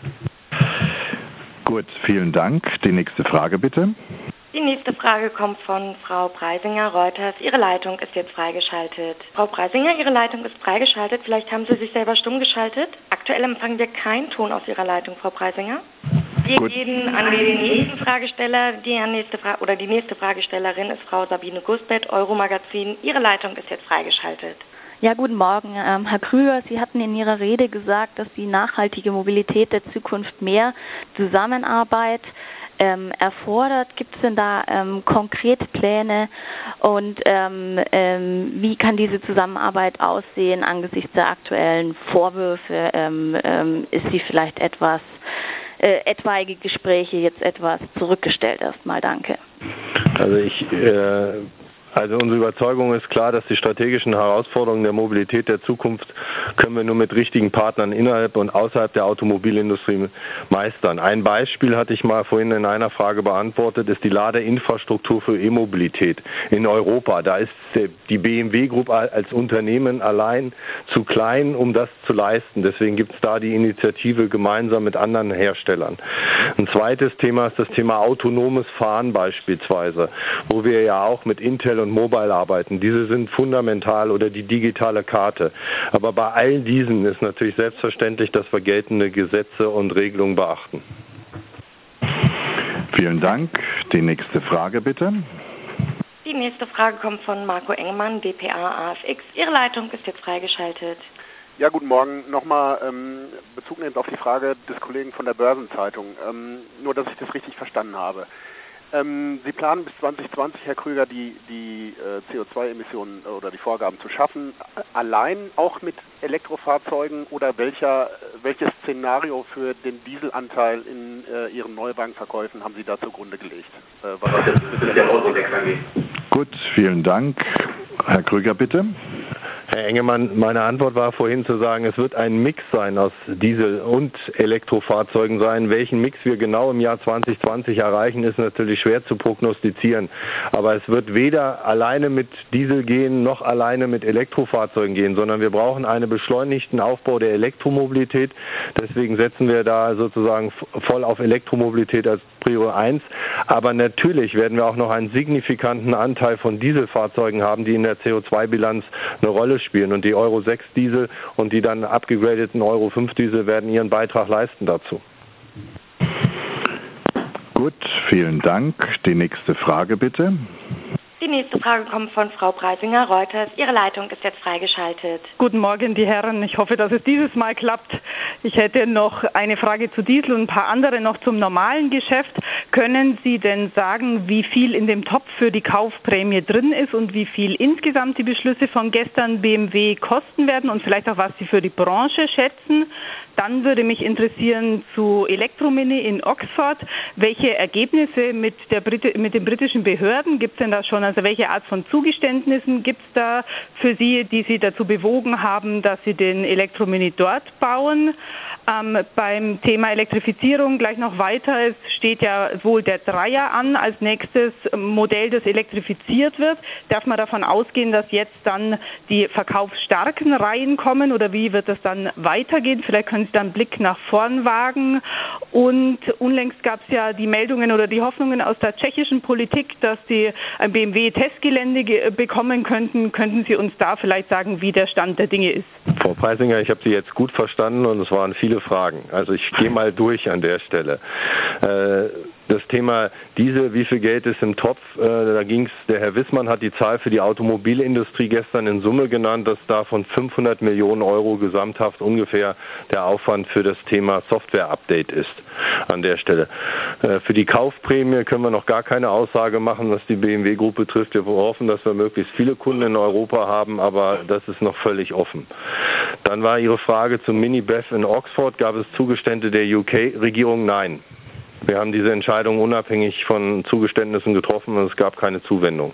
Gut, vielen Dank. Die nächste Frage bitte. Die nächste Frage kommt von Frau Preisinger, Reuters. Ihre Leitung ist jetzt freigeschaltet. Frau Preisinger, Ihre Leitung ist freigeschaltet. Vielleicht haben Sie sich selber stumm geschaltet. Aktuell empfangen wir keinen Ton aus Ihrer Leitung, Frau Preisinger. Wir gehen an den nächsten Fragesteller. Die nächste Fragestellerin ist Frau Sabine Gusbett, Euromagazin. Ihre Leitung ist jetzt freigeschaltet. Ja, guten Morgen. Herr Krüger, Sie hatten in Ihrer Rede gesagt, dass die nachhaltige Mobilität der Zukunft mehr Zusammenarbeit erfordert. Gibt es denn da konkrete Pläne und wie kann diese Zusammenarbeit aussehen angesichts der aktuellen Vorwürfe? Ist sie vielleicht etwaige Gespräche jetzt etwas zurückgestellt erstmal? Danke. Also ich Also unsere Überzeugung ist klar, dass die strategischen Herausforderungen der Mobilität der Zukunft können wir nur mit richtigen Partnern innerhalb und außerhalb der Automobilindustrie meistern. Ein Beispiel hatte ich mal vorhin in einer Frage beantwortet, ist die Ladeinfrastruktur für E-Mobilität in Europa. Da ist die BMW Group als Unternehmen allein zu klein, um das zu leisten. Deswegen gibt es da die Initiative gemeinsam mit anderen Herstellern. Ein zweites Thema ist das Thema autonomes Fahren beispielsweise, wo wir ja auch mit Intel und Mobile arbeiten. Diese sind fundamental, oder die digitale Karte. Aber bei all diesen ist natürlich selbstverständlich, dass wir geltende Gesetze und Regelungen beachten. Vielen Dank. Die nächste Frage bitte. Die nächste Frage kommt von Marco Engemann, dpa AFX. Ihre Leitung ist jetzt freigeschaltet. Ja, guten Morgen. Nochmal Bezug nehmend auf die Frage des Kollegen von der Börsenzeitung. Nur, dass ich das richtig verstanden habe. Sie planen bis 2020, Herr Krüger, die CO2-Emissionen oder die Vorgaben zu schaffen, allein auch mit Elektrofahrzeugen, oder welches Szenario für den Dieselanteil in Ihren Neuwagenverkäufen haben Sie da zugrunde gelegt? Was jetzt der Autodeck angeht. Gut, vielen Dank. Herr Krüger, bitte. Herr Engemann, meine Antwort war vorhin zu sagen, es wird ein Mix sein aus Diesel- und Elektrofahrzeugen sein. Welchen Mix wir genau im Jahr 2020 erreichen, ist natürlich schwer zu prognostizieren. Aber es wird weder alleine mit Diesel gehen, noch alleine mit Elektrofahrzeugen gehen, sondern wir brauchen einen beschleunigten Aufbau der Elektromobilität. Deswegen setzen wir da sozusagen voll auf Elektromobilität als Prio 1. Aber natürlich werden wir auch noch einen signifikanten Anteil von Dieselfahrzeugen haben, die in der CO2-Bilanz eine Rolle spielen. Und die Euro 6 Diesel und die dann abgegradeten Euro 5 Diesel werden ihren Beitrag leisten dazu. Gut, vielen Dank. Die nächste Frage bitte. Die nächste Frage kommt von Frau Preisinger, Reuters. Ihre Leitung ist jetzt freigeschaltet. Guten Morgen, die Herren. Ich hoffe, dass es dieses Mal klappt. Ich hätte noch eine Frage zu Diesel und ein paar andere noch zum normalen Geschäft. Können Sie denn sagen, wie viel in dem Topf für die Kaufprämie drin ist und wie viel insgesamt die Beschlüsse von gestern BMW kosten werden und vielleicht auch, was Sie für die Branche schätzen? Dann würde mich interessieren zu Elektromini in Oxford. Welche Ergebnisse mit den britischen Behörden gibt es denn da schon? Also welche Art von Zugeständnissen gibt es da für Sie, die Sie dazu bewogen haben, dass Sie den Elektromini dort bauen? Beim Thema Elektrifizierung gleich noch weiter. Es steht ja wohl der Dreier an als nächstes Modell, das elektrifiziert wird. Darf man davon ausgehen, dass jetzt dann die verkaufsstarken Reihen kommen oder wie wird das dann weitergehen? Vielleicht können Sie da einen Blick nach vorn wagen. Und unlängst gab es ja die Meldungen oder die Hoffnungen aus der tschechischen Politik, dass Sie ein BMW-Testgelände bekommen könnten. Könnten Sie uns da vielleicht sagen, wie der Stand der Dinge ist? Frau Preisinger, ich habe Sie jetzt gut verstanden und es waren viele Fragen. Also ich gehe mal durch an der Stelle. Das Thema Diesel, wie viel Geld ist im Topf, da ging es, der Herr Wissmann hat die Zahl für die Automobilindustrie gestern in Summe genannt, dass davon 500 Millionen Euro gesamthaft ungefähr der Aufwand für das Thema Software-Update ist an der Stelle. Für die Kaufprämie können wir noch gar keine Aussage machen, was die BMW Group betrifft. Wir hoffen, dass wir möglichst viele Kunden in Europa haben, aber das ist noch völlig offen. Dann war Ihre Frage zum Mini-BEV in Oxford. Gab es Zugeständnisse der UK-Regierung? Nein. Wir haben diese Entscheidung unabhängig von Zugeständnissen getroffen und es gab keine Zuwendung.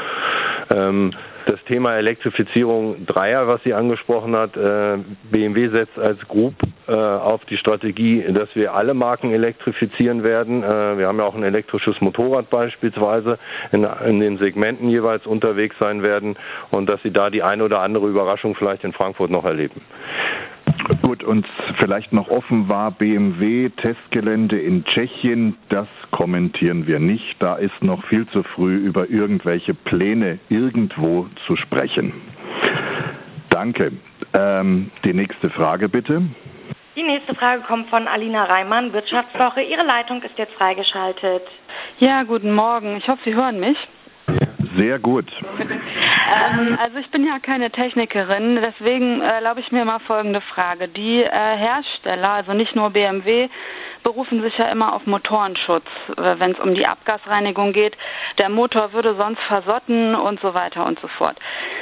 Das Thema Elektrifizierung Dreier, was sie angesprochen hat, BMW setzt als Group auf die Strategie, dass wir alle Marken elektrifizieren werden. Wir haben ja auch ein elektrisches Motorrad beispielsweise in den Segmenten jeweils unterwegs sein werden und dass sie da die eine oder andere Überraschung vielleicht in Frankfurt noch erleben. Gut, uns vielleicht noch offen war BMW-Testgelände in Tschechien, das kommentieren wir nicht. Da ist noch viel zu früh über irgendwelche Pläne irgendwo zu sprechen. Danke. Die nächste Frage bitte. Die nächste Frage kommt von Alina Reimann, Wirtschaftswoche. Ihre Leitung ist jetzt freigeschaltet. Ja, guten Morgen. Ich hoffe, Sie hören mich. Sehr gut. Also ich bin ja keine Technikerin, deswegen erlaube ich mir mal folgende Frage. Die Hersteller, also nicht nur BMW, berufen sich ja immer auf Motorenschutz, wenn es um die Abgasreinigung geht. Der Motor würde sonst versotten und so weiter und so fort.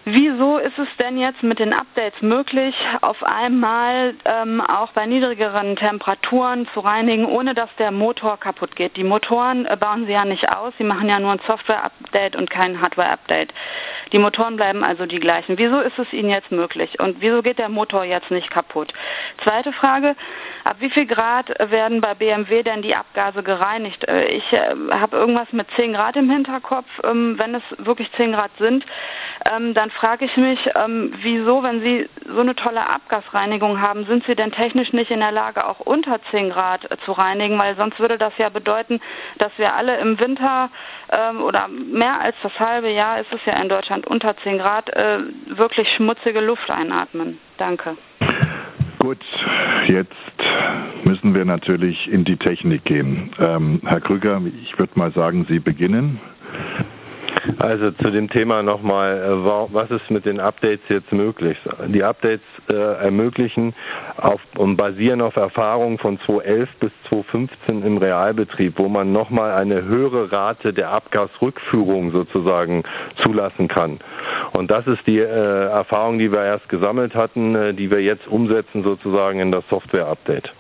Wieso ist es denn jetzt mit den Updates möglich, auf einmal auch bei niedrigeren Temperaturen zu reinigen, ohne dass der Motor kaputt geht? Die Motoren bauen Sie ja nicht aus, Sie machen ja nur ein Software-Update und kein Hardware-Update. Die Motoren bleiben also die gleichen. Wieso ist es Ihnen jetzt möglich und wieso geht der Motor jetzt nicht kaputt? Zweite Frage, ab wie viel Grad werden bei BMW denn die Abgase gereinigt? Ich habe irgendwas mit 10 Grad im Hinterkopf. Wenn es wirklich 10 Grad sind, dann frage ich mich, wieso, wenn Sie so eine tolle Abgasreinigung haben, sind Sie denn technisch nicht in der Lage, auch unter 10 Grad zu reinigen? Weil sonst würde das ja bedeuten, dass wir alle im Winter oder mehr als das halbe Jahr ist es ja in Deutschland unter 10 Grad wirklich schmutzige Luft einatmen. Danke. Gut, jetzt müssen wir natürlich in die Technik gehen. Herr Krüger, ich würde mal sagen, Sie beginnen. Also zu dem Thema nochmal, was ist mit den Updates jetzt möglich? Die Updates ermöglichen und basieren auf Erfahrungen von 2011 bis 2015 im Realbetrieb, wo man nochmal eine höhere Rate der Abgasrückführung sozusagen zulassen kann. Und das ist die Erfahrung, die wir erst gesammelt hatten, die wir jetzt umsetzen sozusagen in das Software-Update.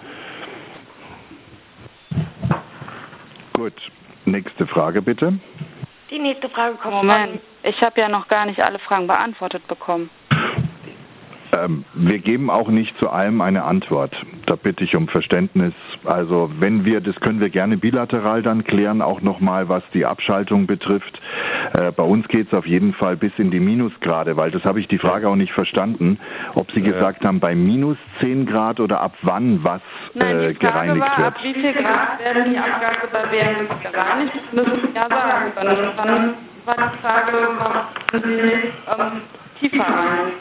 Gut, nächste Frage bitte. Die nächste Frage kommt Moment, ich habe ja noch gar nicht alle Fragen beantwortet bekommen. Wir geben auch nicht zu allem eine Antwort. Da bitte ich um Verständnis. Also wenn wir, das können wir gerne bilateral dann klären, auch nochmal, was die Abschaltung betrifft. Bei uns geht es auf jeden Fall bis in die Minusgrade, weil das habe ich die Frage auch nicht verstanden, ob Sie gesagt haben, bei minus 10 Grad oder ab wann was gereinigt war, wird. Ab wie viel Grad werden die Abgase bei BMW gereinigt? Das müssen Sie ja sagen können. Dann war die Frage, warum Sie nicht tiefer rein?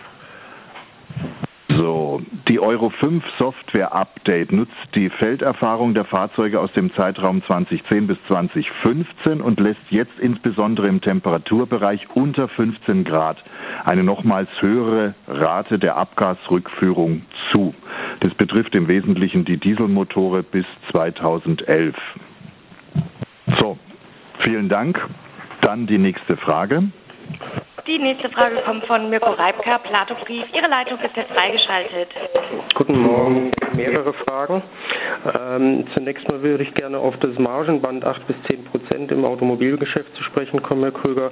So, die Euro 5 Software Update nutzt die Felderfahrung der Fahrzeuge aus dem Zeitraum 2010 bis 2015 und lässt jetzt insbesondere im Temperaturbereich unter 15 Grad eine nochmals höhere Rate der Abgasrückführung zu. Das betrifft im Wesentlichen die Dieselmotore bis 2011. So, vielen Dank. Dann die nächste Frage. Die nächste Frage kommt von Mirko Reibka, Platobrief. Ihre Leitung ist jetzt freigeschaltet. Guten Morgen. Mehrere Fragen. Zunächst mal würde ich gerne auf das Margenband 8 bis 10% im Automobilgeschäft zu sprechen kommen, Herr Krüger.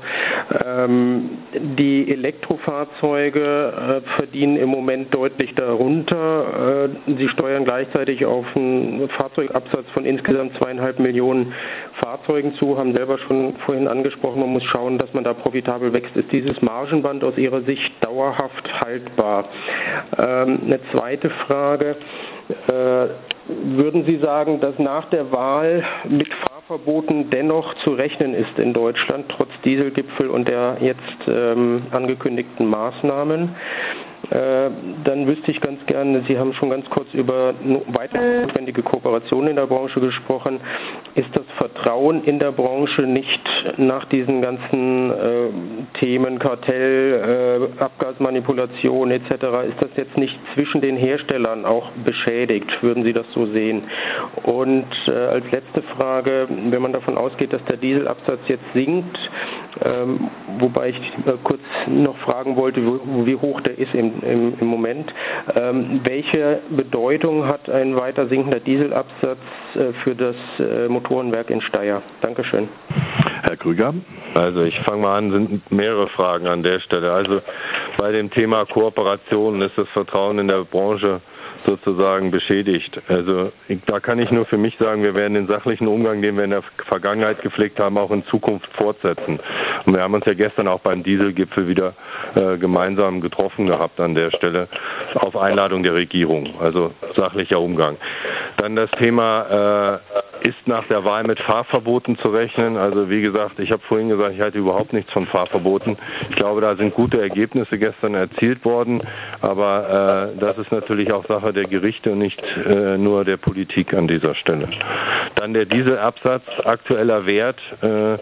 Die Elektrofahrzeuge verdienen im Moment deutlich darunter. Sie steuern gleichzeitig auf einen Fahrzeugabsatz von insgesamt 2,5 Millionen Fahrzeugen zu, haben selber schon vorhin angesprochen, man muss schauen, dass man da profitabel wächst. Ist dieses Margenband aus Ihrer Sicht dauerhaft haltbar? Eine zweite Frage. Würden Sie sagen, dass nach der Wahl mit Fahrverboten dennoch zu rechnen ist in Deutschland, trotz Dieselgipfel und der jetzt angekündigten Maßnahmen? Dann wüsste ich ganz gerne, Sie haben schon ganz kurz über weitere notwendige Kooperationen in der Branche gesprochen. Ist das Vertrauen in der Branche nicht nach diesen ganzen Themen, Kartell, Abgasmanipulation etc., ist das jetzt nicht zwischen den Herstellern auch beschädigt? Würden Sie das so sehen? Und als letzte Frage, wenn man davon ausgeht, dass der Dieselabsatz jetzt sinkt, wobei ich kurz noch fragen wollte, wie hoch der ist im Moment. Welche Bedeutung hat ein weiter sinkender Dieselabsatz für das Motorenwerk in Steyr? Dankeschön. Herr Krüger? Also ich fange mal an, sind mehrere Fragen an der Stelle. Also bei dem Thema Kooperation ist das Vertrauen in der Branche sozusagen beschädigt. Also da kann ich nur für mich sagen, wir werden den sachlichen Umgang, den wir in der Vergangenheit gepflegt haben, auch in Zukunft fortsetzen. Und wir haben uns ja gestern auch beim Dieselgipfel wieder gemeinsam getroffen gehabt an der Stelle auf Einladung der Regierung. Also sachlicher Umgang. Dann das Thema ist nach der Wahl mit Fahrverboten zu rechnen. Also wie gesagt, ich habe vorhin gesagt, ich halte überhaupt nichts von Fahrverboten. Ich glaube, da sind gute Ergebnisse gestern erzielt worden, aber das ist natürlich auch Sache der Gerichte und nicht nur der Politik an dieser Stelle. Dann der Dieselabsatz, aktueller Wert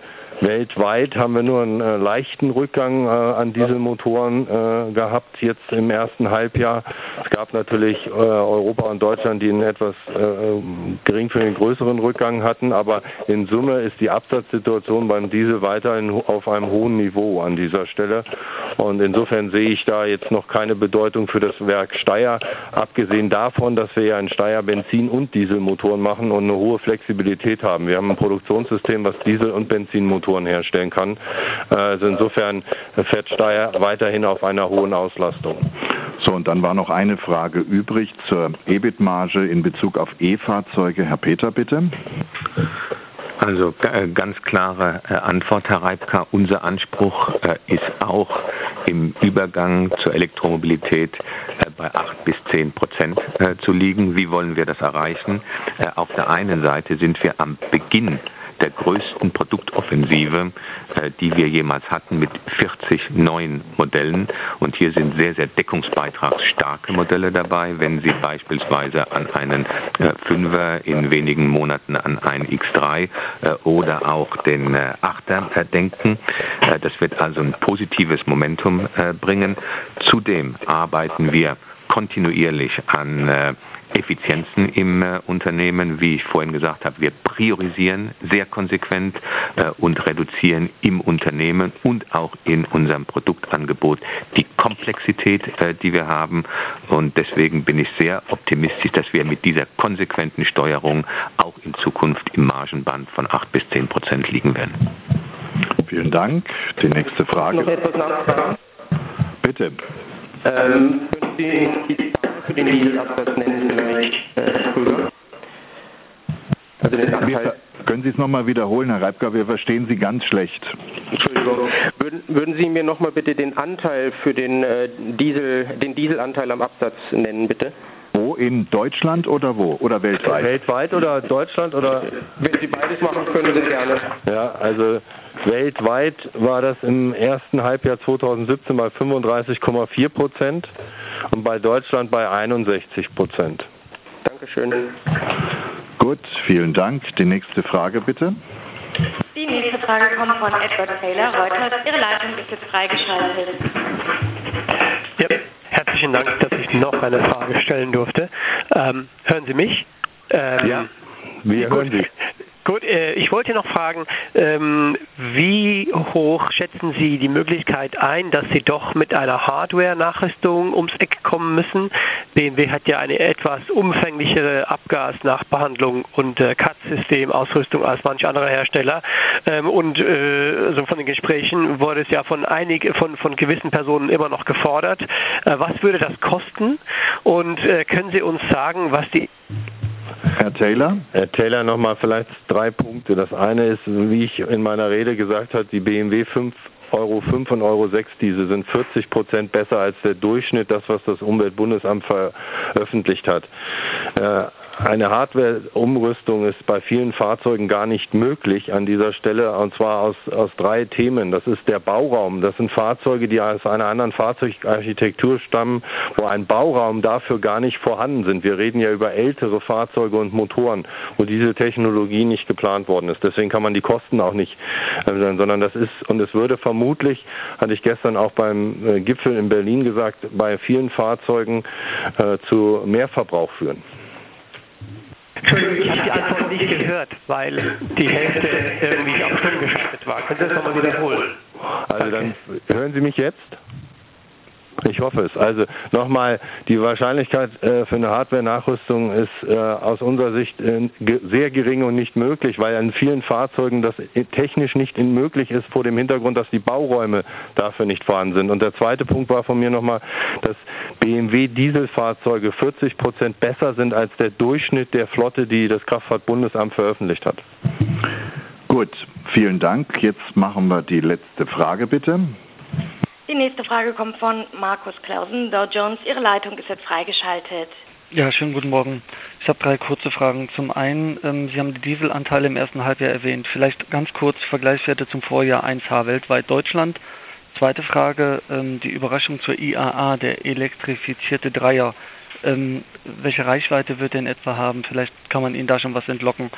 Weltweit haben wir nur einen leichten Rückgang an Dieselmotoren gehabt, jetzt im ersten Halbjahr. Es gab natürlich Europa und Deutschland, die einen etwas geringfügig größeren Rückgang hatten, aber in Summe ist die Absatzsituation beim Diesel weiterhin auf einem hohen Niveau an dieser Stelle. Und insofern sehe ich da jetzt noch keine Bedeutung für das Werk Steyr, abgesehen davon, dass wir ja in Steyr Benzin- und Dieselmotoren machen und eine hohe Flexibilität haben. Wir haben ein Produktionssystem, was Diesel- und Benzinmotoren herstellen kann. Also insofern fährt Steyr weiterhin auf einer hohen Auslastung. So, und dann war noch eine Frage übrig zur EBIT-Marge in Bezug auf E-Fahrzeuge. Herr Peter, bitte. Also ganz klare Antwort, Herr Reibka. Unser Anspruch ist auch im Übergang zur Elektromobilität bei 8-10% zu liegen. Wie wollen wir das erreichen? Auf der einen Seite sind wir am Beginn der größten Produktoffensive, die wir jemals hatten, mit 40 neuen Modellen. Und hier sind sehr, sehr deckungsbeitragsstarke Modelle dabei. Wenn Sie beispielsweise an einen 5er, in wenigen Monaten an einen X3 oder auch den 8er denken. Das wird also ein positives Momentum bringen. Zudem arbeiten wir kontinuierlich an Effizienzen im Unternehmen. Wie ich vorhin gesagt habe, wir priorisieren sehr konsequent und reduzieren im Unternehmen und auch in unserem Produktangebot die Komplexität, die wir haben. Und deswegen bin ich sehr optimistisch, dass wir mit dieser konsequenten Steuerung auch in Zukunft im Margenband von 8-10% liegen werden. Vielen Dank. Die nächste Frage. Noch etwas nachfragen? Bitte. Können Sie die Zahl für den Dieselabsatz nennen vielleicht, Herr Krüger? Also den Anteil. Können Sie es nochmal wiederholen, Herr Reibka? Wir verstehen Sie ganz schlecht. Entschuldigung. Würden Sie mir nochmal bitte den Anteil für den Dieselanteil am Absatz nennen, bitte? Wo? In Deutschland oder wo? Oder weltweit? Weltweit oder Deutschland oder? Wenn Sie beides machen, können Sie gerne. Ja, also weltweit war das im ersten Halbjahr 2017 bei 35,4% und bei Deutschland bei 61%. Dankeschön. Gut, vielen Dank. Die nächste Frage bitte. Die nächste Frage kommt von Edward Taylor, Reuters. Ihre Leitung ist jetzt freigeschaltet. Ja, herzlichen Dank, dass ich noch eine Frage stellen durfte. Hören Sie mich? Ja, wir hören Sie. Gut, ich wollte noch fragen, wie hoch schätzen Sie die Möglichkeit ein, dass Sie doch mit einer Hardware-Nachrüstung ums Eck kommen müssen? BMW hat ja eine etwas umfänglichere Abgasnachbehandlung und CAT-System-Ausrüstung als manch anderer Hersteller. So von den Gesprächen wurde es ja von gewissen Personen immer noch gefordert. Was würde das kosten? Und können Sie uns sagen, was die... Herr Taylor? Herr Taylor, nochmal vielleicht 3 Punkte. Das eine ist, wie ich in meiner Rede gesagt habe, die BMW 5 Euro 5 und Euro 6 Diesel sind 40% besser als der Durchschnitt, das was das Umweltbundesamt veröffentlicht hat. Eine Hardware-Umrüstung ist bei vielen Fahrzeugen gar nicht möglich an dieser Stelle, und zwar aus 3 Themen. Das ist der Bauraum. Das sind Fahrzeuge, die aus einer anderen Fahrzeugarchitektur stammen, wo ein Bauraum dafür gar nicht vorhanden sind. Wir reden ja über ältere Fahrzeuge und Motoren, wo diese Technologie nicht geplant worden ist. Deswegen kann man die Kosten auch nicht, sondern das ist, und es würde vermutlich, hatte ich gestern auch beim Gipfel in Berlin gesagt, bei vielen Fahrzeugen zu Mehrverbrauch führen. Entschuldigung, ich habe die Antwort nicht gehört, weil die Hälfte irgendwie auf Stumm geschaltet war. Können Sie das nochmal wiederholen? Also dann hören Sie mich jetzt? Ich hoffe es. Also nochmal, die Wahrscheinlichkeit für eine Hardware-Nachrüstung ist aus unserer Sicht sehr gering und nicht möglich, weil an vielen Fahrzeugen das technisch nicht möglich ist vor dem Hintergrund, dass die Bauräume dafür nicht vorhanden sind. Und der zweite Punkt war von mir nochmal, dass BMW-Dieselfahrzeuge 40% besser sind als der Durchschnitt der Flotte, die das Kraftfahrtbundesamt veröffentlicht hat. Gut, vielen Dank. Jetzt machen wir die letzte Frage bitte. Die nächste Frage kommt von Markus Clausen, Dow Jones. Ihre Leitung ist jetzt freigeschaltet. Ja, schönen guten Morgen. Ich habe 3 kurze Fragen. Zum einen, Sie haben die Dieselanteile im ersten Halbjahr erwähnt. Vielleicht ganz kurz Vergleichswerte zum Vorjahr 1H weltweit Deutschland. Zweite Frage, die Überraschung zur IAA, der elektrifizierte Dreier. Welche Reichweite wird der in etwa haben? Vielleicht kann man Ihnen da schon was entlocken.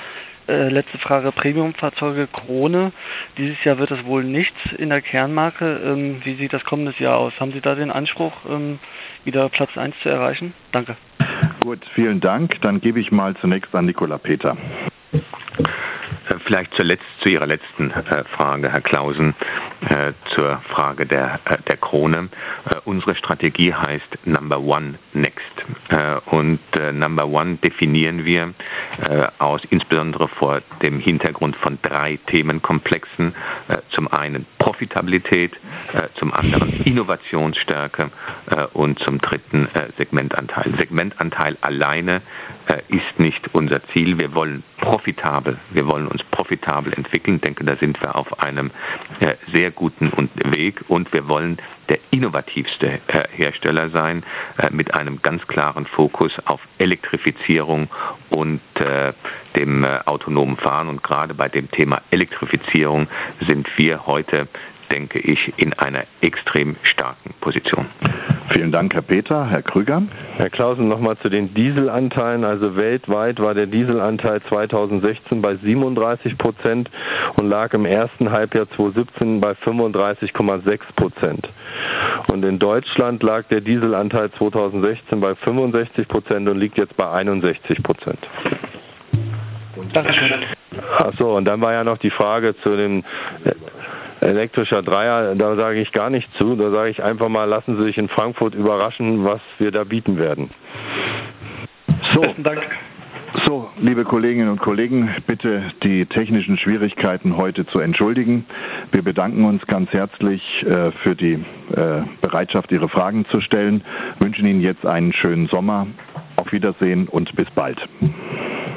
letzte Frage, Premiumfahrzeuge Krone. Dieses Jahr wird es wohl nichts in der Kernmarke. Wie sieht das kommendes Jahr aus? Haben Sie da den Anspruch, wieder Platz 1 zu erreichen? Danke. Gut, vielen Dank. Dann gebe ich mal zunächst an Nicola Peter. Vielleicht zu Ihrer letzten Frage, Herr Clausen, zur Frage der Krone. Unsere Strategie heißt Number One Next. Und Number One definieren wir insbesondere vor dem Hintergrund von 3 Themenkomplexen. Zum einen Profitabilität, zum anderen Innovationsstärke und zum dritten Segmentanteil. Segmentanteil alleine ist nicht unser Ziel. Wir wollen uns profitabel entwickeln. Ich denke, da sind wir auf einem sehr guten Weg und wir wollen der innovativste Hersteller sein, mit einem ganz klaren Fokus auf Elektrifizierung und dem autonomen Fahren. Und gerade bei dem Thema Elektrifizierung sind wir heute, denke ich, in einer extrem starken Position. Vielen Dank, Herr Peter. Herr Krüger. Herr Clausen, nochmal zu den Dieselanteilen. Also weltweit war der Dieselanteil 2016 bei 37% und lag im ersten Halbjahr 2017 bei 35,6%. Und in Deutschland lag der Dieselanteil 2016 bei 65% und liegt jetzt bei 61%. Dankeschön. Achso, und dann war ja noch die Frage zu dem elektrischer Dreier, da sage ich gar nicht zu, da sage ich einfach mal, lassen Sie sich in Frankfurt überraschen, was wir da bieten werden. Besten Dank. So, liebe Kolleginnen und Kollegen, bitte die technischen Schwierigkeiten heute zu entschuldigen. Wir bedanken uns ganz herzlich für die Bereitschaft, Ihre Fragen zu stellen, wünschen Ihnen jetzt einen schönen Sommer. Auf Wiedersehen und bis bald.